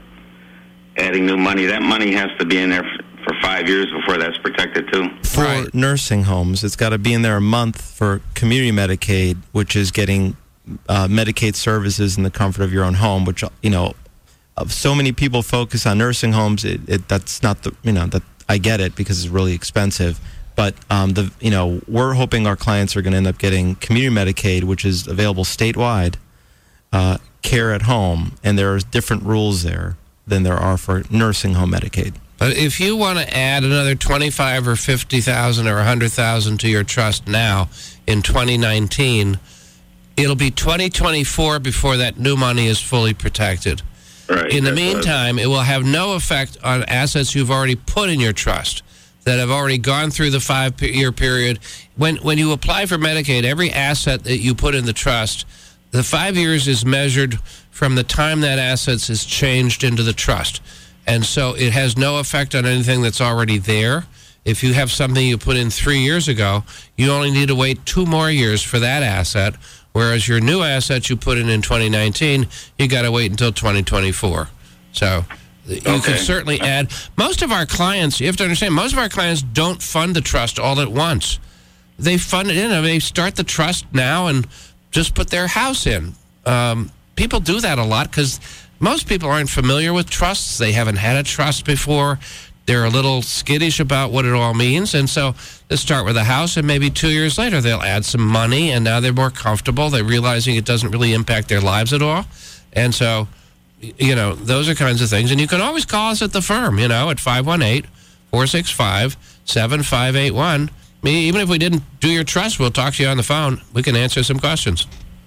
adding new money. That money has to be in there f- for five years before that's protected too. For Right. nursing homes, it's got to be in there a month. For community Medicaid, which is getting uh, Medicaid services in the comfort of your own home, which, you know, of so many people focus on nursing homes. It, it that's not the, you know, that I get it because it's really expensive. But um, the you know we're hoping our clients are going to end up getting community Medicaid, which is available statewide, uh, care at home, and there are different rules there than there are for nursing home Medicaid. But if you want to add another twenty-five or fifty thousand or a hundred thousand to your trust now in twenty nineteen, it'll be twenty twenty-four before that new money is fully protected. Right. In the That's what- meantime, it will have no effect on assets you've already put in your trust that have already gone through the five-year period. When when you apply for Medicaid, every asset that you put in the trust, the five years is measured from the time that asset is changed into the trust. And so it has no effect on anything that's already there. If you have something you put in three years ago, you only need to wait two more years for that asset, whereas your new asset you put in in twenty nineteen, you got to wait until twenty twenty-four. So you Okay. can certainly add. Most of our clients, you have to understand, most of our clients don't fund the trust all at once. They fund it in. They start the trust now and just put their house in. Um, people do that a lot because most people aren't familiar with trusts. They haven't had a trust before. They're a little skittish about what it all means. And so they start with a house, and maybe two years later they'll add some money, and now they're more comfortable. They're realizing it doesn't really impact their lives at all. And so, you know, those are kinds of things. And you can always call us at the firm, you know, at five one eight, four six five, seven five eight one. I mean, even if we didn't do your trust, we'll talk to you on the phone. We can answer some questions.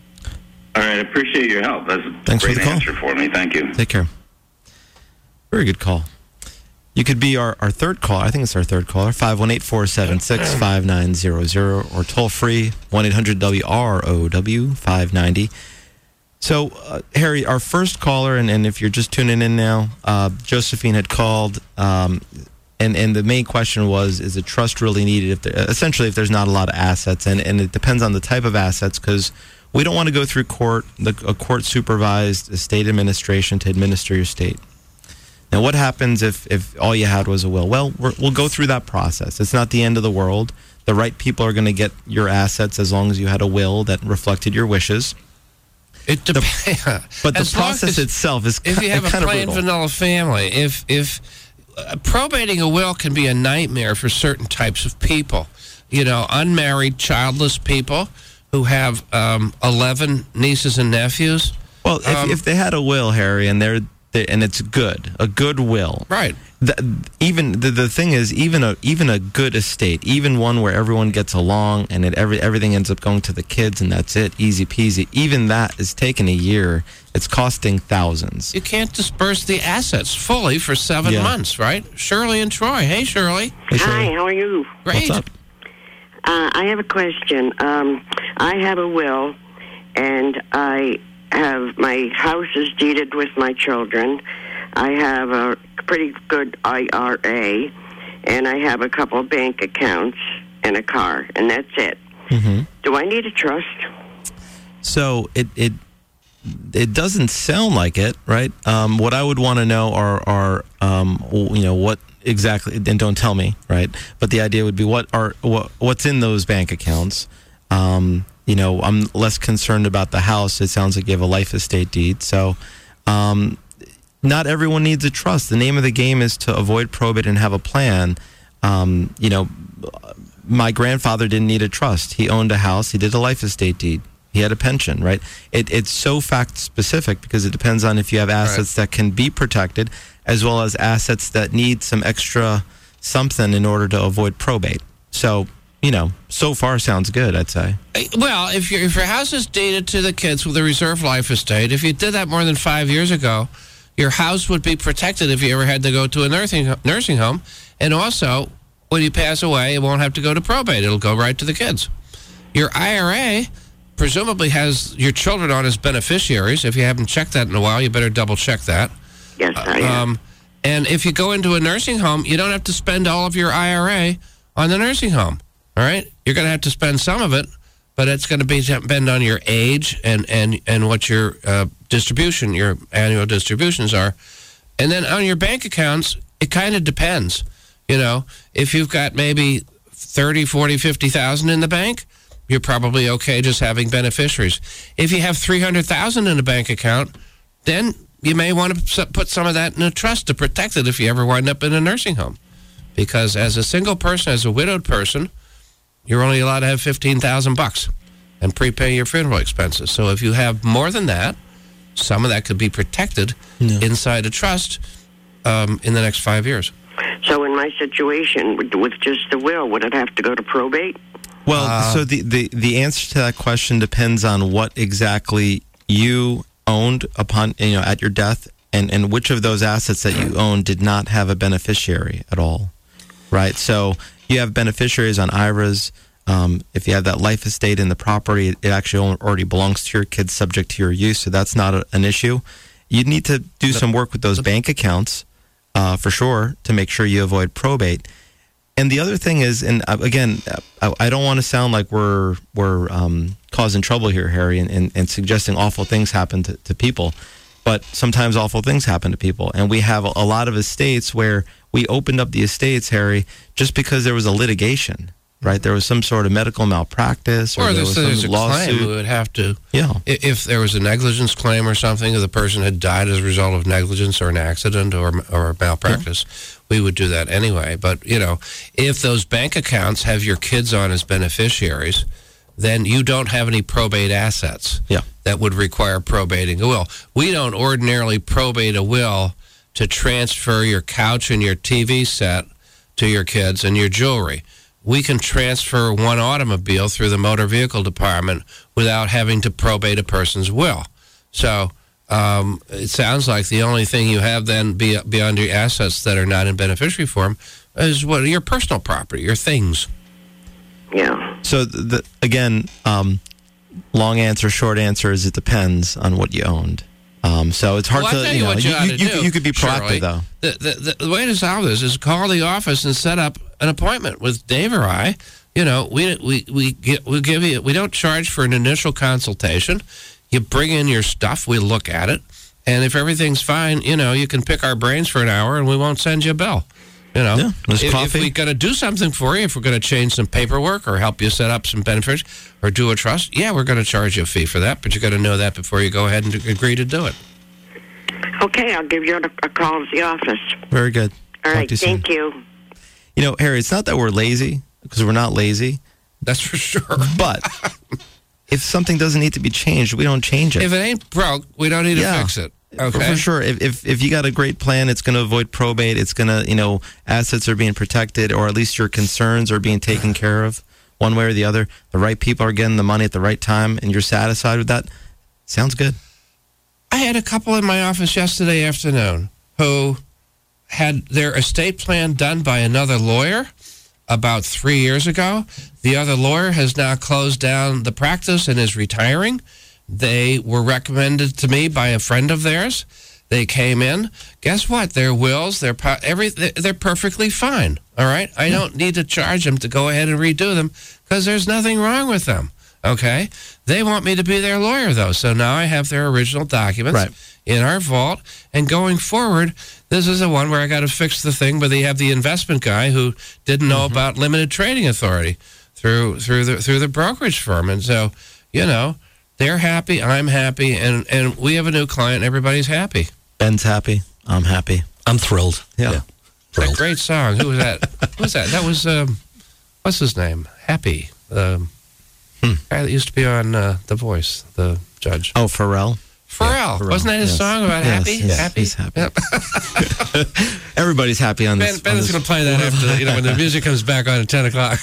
All right, I appreciate your help. That's a Thanks for great the call. answer for me. Thank you. Take care. Very good call. You could be our, our third caller. I think it's our third caller. five one eight, four seven six, five nine zero zero or toll free one eight hundred W R O W five ninety. So, uh, Harry, our first caller, and, and if you're just tuning in now, uh, Josephine had called, um, and, and the main question was, is a trust really needed? If there, essentially, if there's not a lot of assets, and, and it depends on the type of assets, because we don't want to go through court, the, a court-supervised estate administration to administer your estate. Now, what happens if, if all you had was a will? Well, we're, we'll go through that process. It's not the end of the world. The right people are going to get your assets as long as you had a will that reflected your wishes. It depends. But the As long process as- itself is if you have kind a of plain brutal. vanilla family, if if uh, probating a will can be a nightmare for certain types of people, you know, unmarried, childless people who have um, eleven nieces and nephews. Well, if, um, if they had a will, Harry, and they're, they and it's good, a good will, Right. The, even the, the thing is, even a even a good estate, even one where everyone gets along and it every everything ends up going to the kids and that's it, easy peasy. Even that is taking a year. It's costing thousands. You can't disperse the assets fully for seven Yeah. months, right? Shirley and Troy. Hey, Shirley. Hey, Shirley, Hi, how are you? Great. what's up? Uh, I have a question. Um, I have a will, and I have my house is deeded with my children. I have a pretty good I R A, and I have a couple of bank accounts and a car, and that's it. Mm-hmm. Do I need a trust? So it it it doesn't sound like it, right? Um, what I would want to know are are um, you know what exactly, and don't tell me, right? But the idea would be what are what what's in those bank accounts. Um, you know, I'm less concerned about the house. It sounds like you have a life estate deed, so. Um, Not everyone needs a trust. The name of the game is to avoid probate and have a plan. Um, you know, my grandfather didn't need a trust. He owned a house. He did a life estate deed. He had a pension, right? It, it's so fact specific because it depends on if you have assets that can be protected as well as assets that need some extra something in order to avoid probate. So, you know, so far sounds good, I'd say. Well, if, your if your house is deeded to the kids with a reserve life estate, if you did that more than five years ago, your house would be protected if you ever had to go to a nursing nursing home. And also, when you pass away, it won't have to go to probate. It'll go right to the kids. Your I R A presumably has your children on as beneficiaries. If you haven't checked that in a while, you better double check that. Yes, I am. Um, and if you go into a nursing home, you don't have to spend all of your I R A on the nursing home. All right? You're going to have to spend some of it, but it's going to be depend on your age and, and, and what your uh, distribution, your annual distributions are. And then on your bank accounts, it kind of depends. You know, if you've got maybe thirty, forty, fifty thousand in the bank, you're probably okay just having beneficiaries. If you have three hundred thousand in a bank account, then you may want to put some of that in a trust to protect it if you ever wind up in a nursing home. because as a single person, as a widowed person, you're only allowed to have fifteen thousand bucks and prepay your funeral expenses. So if you have more than that, some of that could be protected Yeah. inside a trust um, in the next five years. So in my situation, with, with just the will, would it have to go to probate? Well, Uh, so the, the, the answer to that question depends on what exactly you owned upon, you know, at your death, and, and which of those assets that you owned did not have a beneficiary at all, right? So you have beneficiaries on I R As. Um, if you have that life estate in the property, it actually already belongs to your kids, subject to your use, so that's not a, an issue. You'd need to do some work with those bank accounts, uh, for sure, to make sure you avoid probate. And the other thing is, and uh, again, I, I don't want to sound like we're we're um, causing trouble here, Harry, and, and, and suggesting awful things happen to, to people. But sometimes awful things happen to people. And we have a, a lot of estates where we opened up the estates, Harry, just because there was a litigation, right? There was some sort of medical malpractice, or, Or there there's, was there's some a lawsuit. claim, we would have to, Yeah. i- if there was a negligence claim or something, if the person had died as a result of negligence or an accident or or malpractice, we would do that anyway. But, you know, if those bank accounts have your kids on as beneficiaries, then you don't have any probate assets Yeah. that would require probating a will. We don't ordinarily probate a will to transfer your couch and your T V set to your kids and your jewelry. We can transfer one automobile through the motor vehicle department without having to probate a person's will. So um, it sounds like the only thing you have then be, beyond your assets that are not in beneficiary form is what your personal property, your things. Yeah. So, the, the, again, um, long answer, short answer is it depends on what you owned. Um, so it's hard Well, I'll to, tell you you know, what you ought to you, do, you could be proactive, Shirley. though. The, the, the, the way to solve this is call the office and set up an appointment with Dave or I. You know, we we we get, we give you, we don't charge for an initial consultation. You bring in your stuff, we look at it, and if everything's fine, you know, you can pick our brains for an hour and we won't send you a bill. You know, Yeah, there's if, if coffee. we're going to do something for you, if we're going to change some paperwork or help you set up some benefits or do a trust, yeah, we're going to charge you a fee for that, but you got to know that before you go ahead and agree to do it. Okay, I'll give you a, a call at the office. Very good. All Talk right, to you soon. thank you. You know, Harry, it's not that we're lazy, because we're not lazy, That's for sure. but if something doesn't need to be changed, we don't change it. If it ain't broke, we don't need to Yeah. fix it. For- Okay. For sure. If, if if you got a great plan, it's going to avoid probate. It's going to, you know, assets are being protected, or at least your concerns are being taken care of one way or the other. The right people are getting the money at the right time, and you're satisfied with that. Sounds good. I had a couple in my office yesterday afternoon who had their estate plan done by another lawyer about three years ago. The other lawyer has now closed down the practice and is retiring. They were recommended to me by a friend of theirs. They came in. Guess what? Their wills, their po- every, they're perfectly fine. All right? I don't need to charge them to go ahead and redo them because there's nothing wrong with them. Okay? They want me to be their lawyer, though. So now I have their original documents Right. in our vault. And going forward, this is the one where I got to fix the thing, but they have the investment guy who didn't know about limited trading authority through through the through the brokerage firm. And so, you know, they're happy, I'm happy, and, and we have a new client, everybody's happy. Ben's happy. I'm happy. I'm thrilled. Yeah. That Thrilled. great song. Who was that? Who was that? That was, um, what's his name? Happy. Um, Hmm. guy that used to be on uh, The Voice, the judge. Oh, Pharrell. Pharrell. Pharrell, Wasn't that his yes. song about Yes, happy? yes, happy? he's happy. Yep. Everybody's happy on Ben, this. on Ben is this. going to play that after, you know, when the music comes back on at ten o'clock.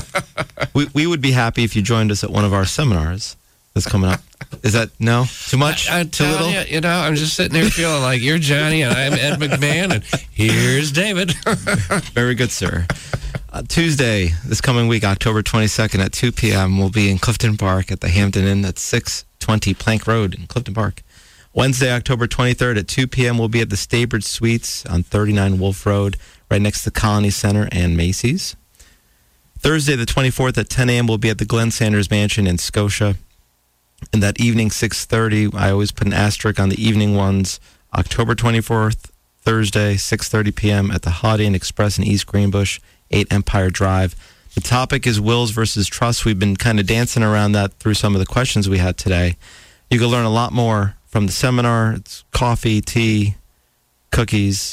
we, we would be happy if you joined us at one of our seminars that's coming up. Is that, no? Too much? I'm Too telling little? you, you know, I'm just sitting there feeling like you're Johnny and I'm Ed McMahon and here's David. Very good, sir. Uh, Tuesday, this coming week, October twenty-second at two p.m., we'll be in Clifton Park at the Hampton Inn at six twenty Plank Road in Clifton Park. Wednesday, October twenty-third at two p.m., we'll be at the Staybridge Suites on thirty-nine Wolf Road, right next to Colony Center and Macy's. Thursday, the twenty-fourth at ten a.m., we'll be at the Glenn Sanders Mansion in Scotia. And that evening, six thirty, I always put an asterisk on the evening ones. October twenty-fourth, Thursday, six thirty p.m. at the Holiday Inn Express in East Greenbush, eight Empire Drive. The topic is wills versus trusts. We've been kind of dancing around that through some of the questions we had today. You can learn a lot more from the seminar. It's coffee, tea, cookies,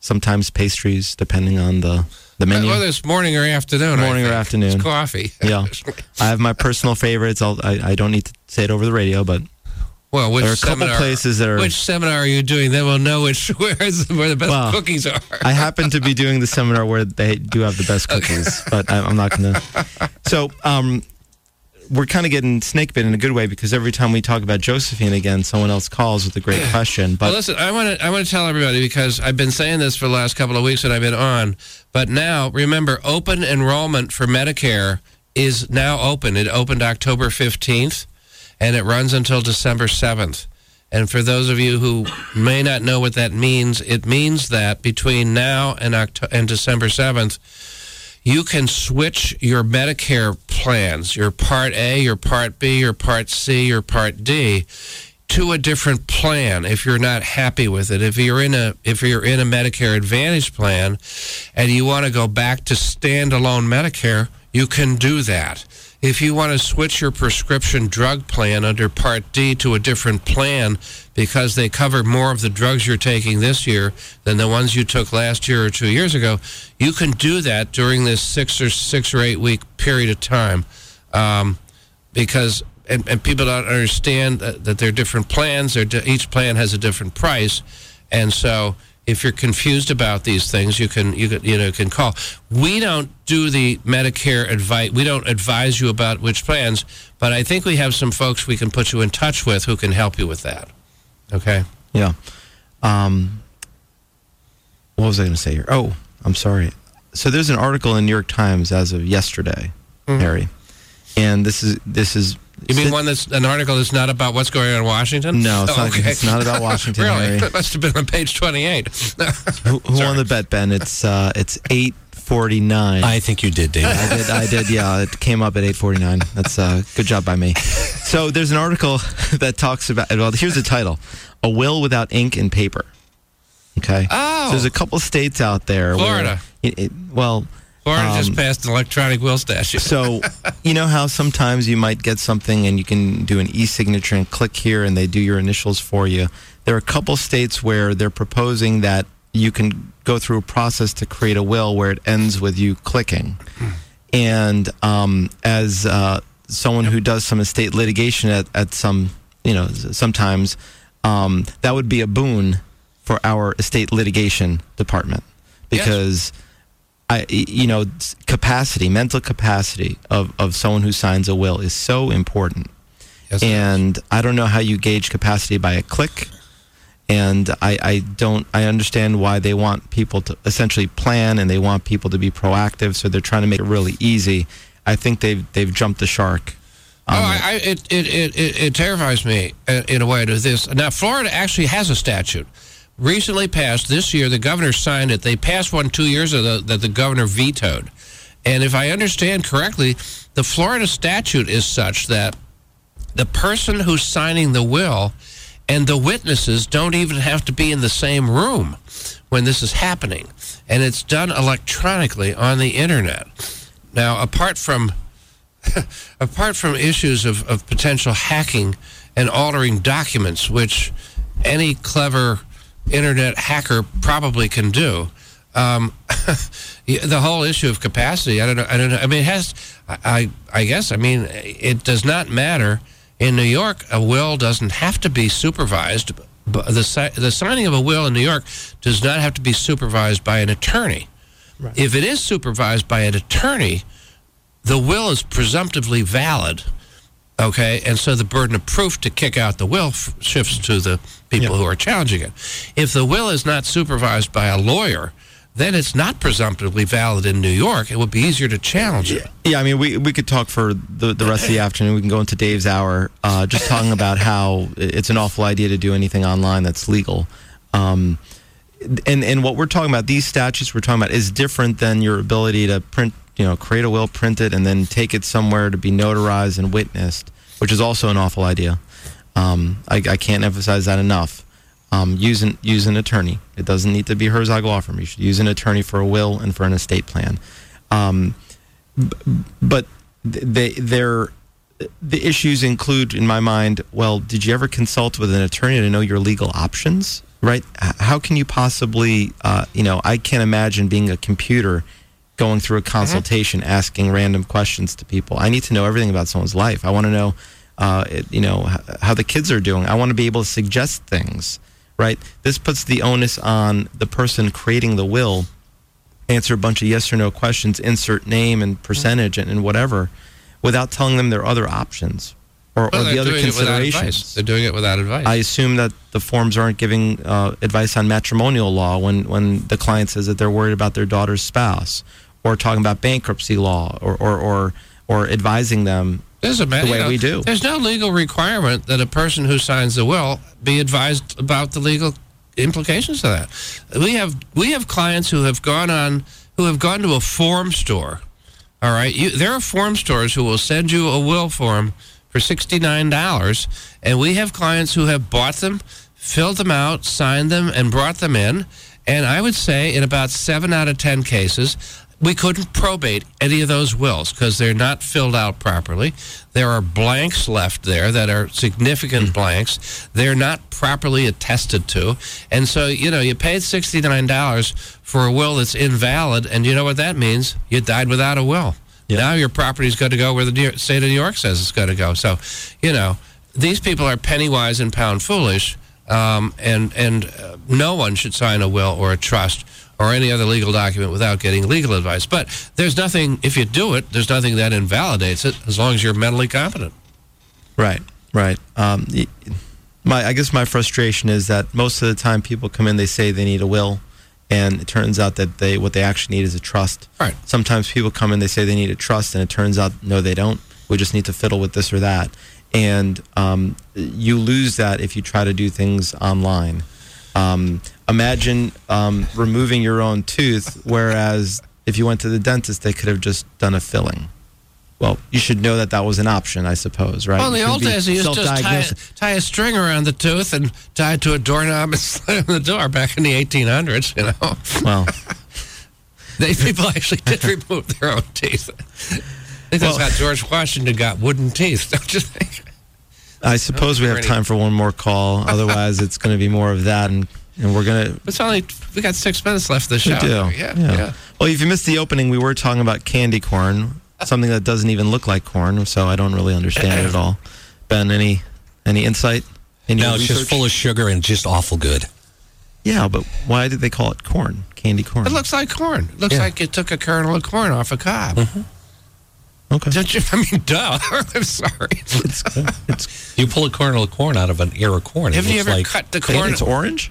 sometimes pastries, depending on the, the menu. Whether it's morning or afternoon. Morning I or think. afternoon. It's coffee. Yeah. I have my personal favorites. I'll, I, I don't need to say it over the radio, but Well, which there are a couple seminar, places that are... Which seminar are you doing? Then we'll know which where, is, where the best Well, cookies are. I happen to be doing the seminar where they do have the best cookies, but I, I'm not going to. So um, we're kind of getting snake bit in a good way because every time we talk about Josephine again, someone else calls with a great question. But Well, listen, I want to I want to tell everybody because I've been saying this for the last couple of weeks that I've been on. But now, remember, open enrollment for Medicare is now open. It opened October fifteenth, and it runs until December seventh. And for those of you who may not know what that means, it means that between now and Octo- and December seventh, you can switch your Medicare plans, your Part A, your Part B, your Part C, your Part D, to a different plan if you're not happy with it. If you're in a if you're in a Medicare Advantage plan and you want to go back to standalone Medicare, you can do that. If you want to switch your prescription drug plan under Part D to a different plan because they cover more of the drugs you're taking this year than the ones you took last year or two years ago, you can do that during this six or six or eight week period of time, um, because and, and people don't understand that, that they're different plans. They're di- each plan has a different price, and so if you're confused about these things, you can you can, you know can call. We don't do the Medicare advice. We don't advise you about which plans, but I think we have some folks we can put you in touch with who can help you with that. Okay. yeah. Um, what was I going to say here? Oh, I'm sorry. So there's an article in New York Times as of yesterday, Mhm. Harry, and this is this is. You mean one that's an article that's not about what's going on in Washington? No, it's, Oh, not, okay. it's not about Washington, Really? Harry. It must have been on page twenty-eight. Who, who won the bet, Ben? It's uh, it's eight forty-nine. I think you did, David. I did. I did. Yeah, it came up at eight forty-nine. That's uh, good job by me. So there's an article that talks about. Well, here's the title: "A Will Without Ink and Paper." Okay. Oh. So there's a couple states out there. Florida. Where it, it, well. Florida um, just passed an electronic will statute. So, you know how sometimes you might get something and you can do an e-signature and click here and they do your initials for you. There are a couple states where they're proposing that you can go through a process to create a will where it ends with you clicking. And um, as uh, someone who does some estate litigation at, at some, you know, sometimes, um, that would be a boon for our estate litigation department because... Yes. I, you know, capacity, mental capacity of, of someone who signs a will is so important. Yes, and I don't know how you gauge capacity by a click. And I, I don't, I understand why they want people to essentially plan and they want people to be proactive. So they're trying to make it really easy. I think they've, they've jumped the shark. Oh, I, I, it, it, it, it, it terrifies me in a way to this. Now, Florida actually has a statute. Recently passed this year, the governor signed it. They passed one two years ago that the governor vetoed. And if I understand correctly, the Florida statute is such that the person who's signing the will and the witnesses don't even have to be in the same room when this is happening. And it's done electronically on the internet. Now, apart from apart from issues of, of potential hacking and altering documents, which any clever internet hacker probably can do. Um, the whole issue of capacity, I don't know. I don't know. I mean, it has. I, I guess. I mean, it does not matter. In New York, a will doesn't have to be supervised. But the the signing of a will in New York does not have to be supervised by an attorney. Right. If it is supervised by an attorney, the will is presumptively valid. Okay, and so the burden of proof to kick out the will f- shifts to the people Yeah. who are challenging it. If the will is not supervised by a lawyer, then it's not presumptively valid in New York. It would be easier to challenge it. Yeah, I mean, we we could talk for the, the rest of the afternoon. We can go into Dave's hour, uh, just talking about how it's an awful idea to do anything online that's legal. Um, and, and what we're talking about, these statutes we're talking about, is different than your ability to print, you know, create a will, print it, and then take it somewhere to be notarized and witnessed, which is also an awful idea. Um, I, I can't emphasize that enough. Um, use, an, use an attorney. It doesn't need to be Herzog Law Firm. You should use an attorney for a will and for an estate plan. Um, b- but they, they're, the issues include, in my mind, well, did you ever consult with an attorney to know your legal options right? H- How can you possibly, uh, you know, I can't imagine being a computer going through a consultation, mm-hmm. asking random questions to people. I need to know everything about someone's life. I want to know, uh, it, you know, h- how the kids are doing. I want to be able to suggest things, right? This puts the onus on the person creating the will, answer a bunch of yes or no questions, insert name and percentage and, and whatever, without telling them their other options or, Well, or the they're other doing it without advice. considerations. They're doing it without advice. I assume that the forms aren't giving uh, advice on matrimonial law when, when the client says that they're worried about their daughter's spouse, or talking about bankruptcy law, or or or, or advising them There's a, the way you know, we do. There's no legal requirement that a person who signs the will be advised about the legal implications of that. We have we have clients who have gone on who have gone to a form store. All right, you, there are form stores who will send you a will form for sixty-nine dollars, and we have clients who have bought them, filled them out, signed them, and brought them in. And I would say in about seven out of ten cases, we couldn't probate any of those wills because they're not filled out properly. There are blanks left there that are significant blanks. They're not properly attested to. And so, you know, you paid sixty-nine dollars for a will that's invalid, and you know what that means? You died without a will. Yeah. Now your property's got to go where the New York, state of New York says it's got to go. So, you know, these people are penny wise and pound foolish, um, and, and uh, no one should sign a will or a trust or any other legal document without getting legal advice. But there's nothing, if you do it, there's nothing that invalidates it as long as you're mentally competent. Right, right. Um, y- my, I guess my frustration is that most of the time people come in, they say they need a will, and it turns out that they what they actually need is a trust. Right. Sometimes people come in, they say they need a trust, and it turns out, no, they don't. We just need to fiddle with this or that. And um, you lose that if you try to do things online. Um, imagine um, removing your own tooth, whereas if you went to the dentist, they could have just done a filling. Well, you should know that that was an option, I suppose, right? Well, in You the old shouldn't be days, they used to just tie, self-diagnosing. tie a string around the tooth and tie it to a doorknob and slam the door back in the eighteen hundreds, you know. Well, they, people actually did remove their own teeth. I think that's Well- how George Washington got wooden teeth, don't you think? I suppose we have Pretty. time for one more call. Otherwise, it's going to be more of that, and, and we're going to... It's only, we got six minutes left of the show. We do. Yeah, yeah. Well, if you missed the opening, we were talking about candy corn, something that doesn't even look like corn, so I don't really understand it at all. Ben, any any insight? Any No, it's research? just full of sugar and just awful good. Yeah, but why did they call it corn? Candy corn. It looks like corn. It looks Yeah. like you took a kernel of corn off a cob. Okay. Don't you? I mean, duh. I'm sorry. It's, it's, You pull a kernel of corn out of an ear of corn. it Have you looks ever like, cut the and corn? it's orange?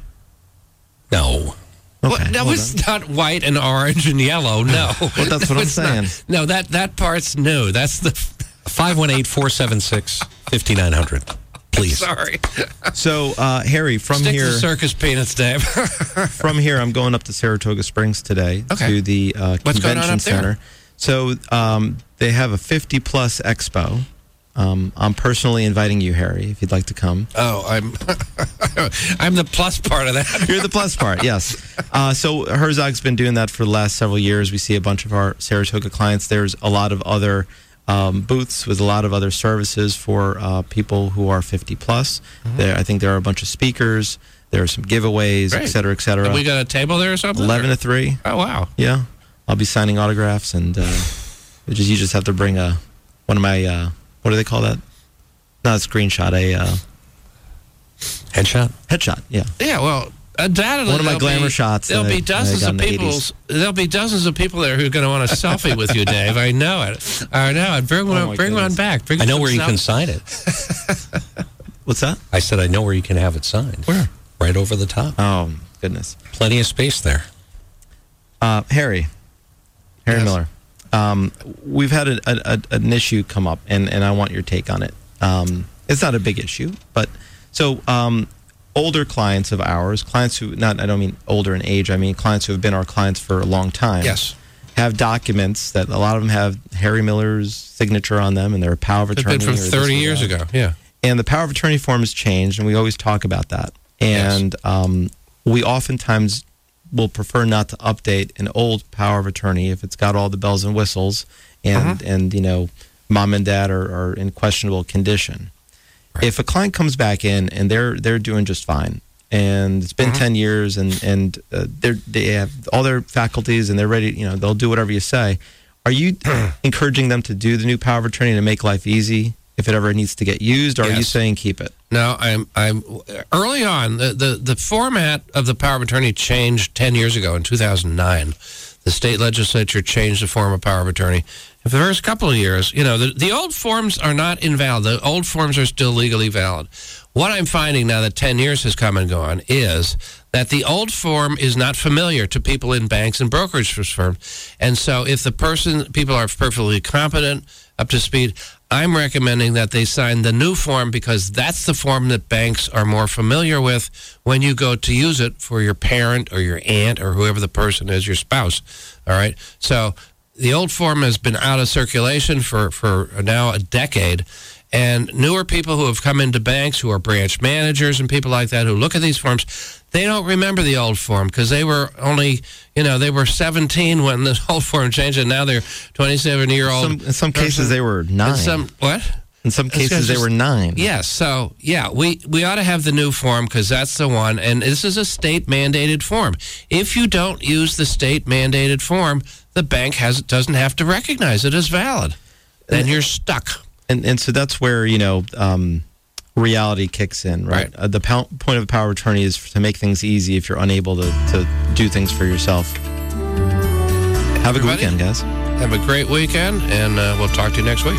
No. Well, Okay, no, well it's then. not white and orange and yellow. No. Well, that's what No, I'm it's not. saying. No, that, that part's new. That's the. five one eight, four seven six, five nine zero zero. Please. Sorry. So, uh, Harry, from Stick here... to circus peanuts, Dave. From here, I'm going up to Saratoga Springs today Okay. to the uh, What's going convention on up there? center. So um, they have a fifty plus expo. Um, I'm personally inviting you, Harry, if you'd like to come. Oh, I'm I'm the plus part of that. You're the plus part, yes. Uh, so Herzog's been doing that for the last several years. We see a bunch of our Saratoga clients. There's a lot of other um, booths with a lot of other services for uh, people who are fifty plus. Mm-hmm. There, I think there are a bunch of speakers. There are some giveaways, et Great. cetera, et cetera. Have we got a table there or something? eleven to three. Oh, wow. Yeah, I'll be signing autographs, and uh, which is you just have to bring a one of my uh, what do they call that? Not a screenshot, a uh, Headshot? headshot. Yeah, Yeah, well, undoubtedly. One of my there'll glamour be, shots There'll that I- be dozens that I of got in the people. eighties. There'll be dozens of people there who are going to want a selfie with you, Dave. I know it. I know it. Bring one. Oh, my bring one goodness. back. Bring I know some where you can self- sign it. what's that? I said I know where you can have it signed. Where? Right over the top. Oh goodness, Plenty of space there. uh, Harry, Harry Yes. Miller. Um, we've had a, a, a, an issue come up, and, and I want your take on it. Um, it's not a big issue, but so um, older clients of ours, clients who not I don't mean older in age, I mean clients who have been our clients for a long time. Yes. Have documents that a lot of them have Harry Miller's signature on them, and they're a power of It's attorney. been from or this thirty or years that. ago. Yeah. And the power of attorney form has changed, and we always talk about that. And um, we oftentimes will prefer not to update an old power of attorney if it's got all the bells and whistles, and Uh-huh. and you know, mom and dad are, are in questionable condition. Right. If a client comes back in and they're they're doing just fine, and it's been Mhm. ten years, and and uh, they're they have all their faculties, and they're ready. You know, they'll do whatever you say. Are you encouraging them to do the new power of attorney to make life easy if it ever needs to get used, or are you Yes. saying keep it? No, I'm. I'm early on. The, the the format of the power of attorney changed ten years ago in two thousand nine. The state legislature changed the form of power of attorney. And for the first couple of years, you know, the, the old forms are not invalid. The old forms are still legally valid. What I'm finding now that ten years has come and gone is that the old form is not familiar to people in banks and brokerage firms. And so if the person, people are perfectly competent, up to speed, I'm recommending that they sign the new form because that's the form that banks are more familiar with when you go to use it for your parent or your aunt or whoever the person is, your spouse. All right? So the old form has been out of circulation for, for now a decade. And newer people who have come into banks, who are branch managers and people like that, who look at these forms, they don't remember the old form because they were only, you know, they were seventeen when the old form changed, and now they're twenty-seven-year-old. Some, in some cases, they were nine. In some, what? In some cases, they were nine. Yes. So, yeah, we, we ought to have the new form because that's the one. And this is a state-mandated form. If you don't use the state-mandated form, the bank has doesn't have to recognize it as valid. Then you're stuck. And and so that's where, you know, um, reality kicks in, right? Right. Uh, the pow- point of power of attorney is to make things easy if you're unable to, to do things for yourself. Have a good Everybody, weekend, guys. Have a great weekend, and uh, we'll talk to you next week.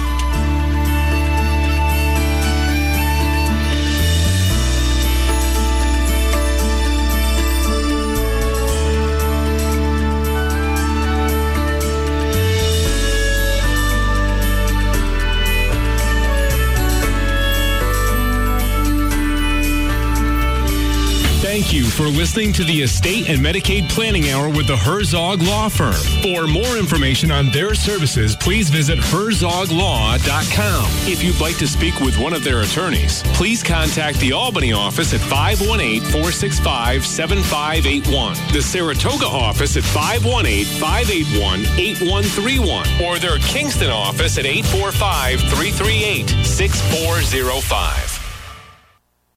Thank you for listening to the Estate and Medicaid Planning Hour with the Herzog Law Firm. For more information on their services, please visit herzog law dot com. If you'd like to speak with one of their attorneys, please contact the Albany office at five one eight, four six five, seven five eight one, the Saratoga office at five one eight, five eight one, eight one three one, or their Kingston office at eight four five, three three eight, six four zero five.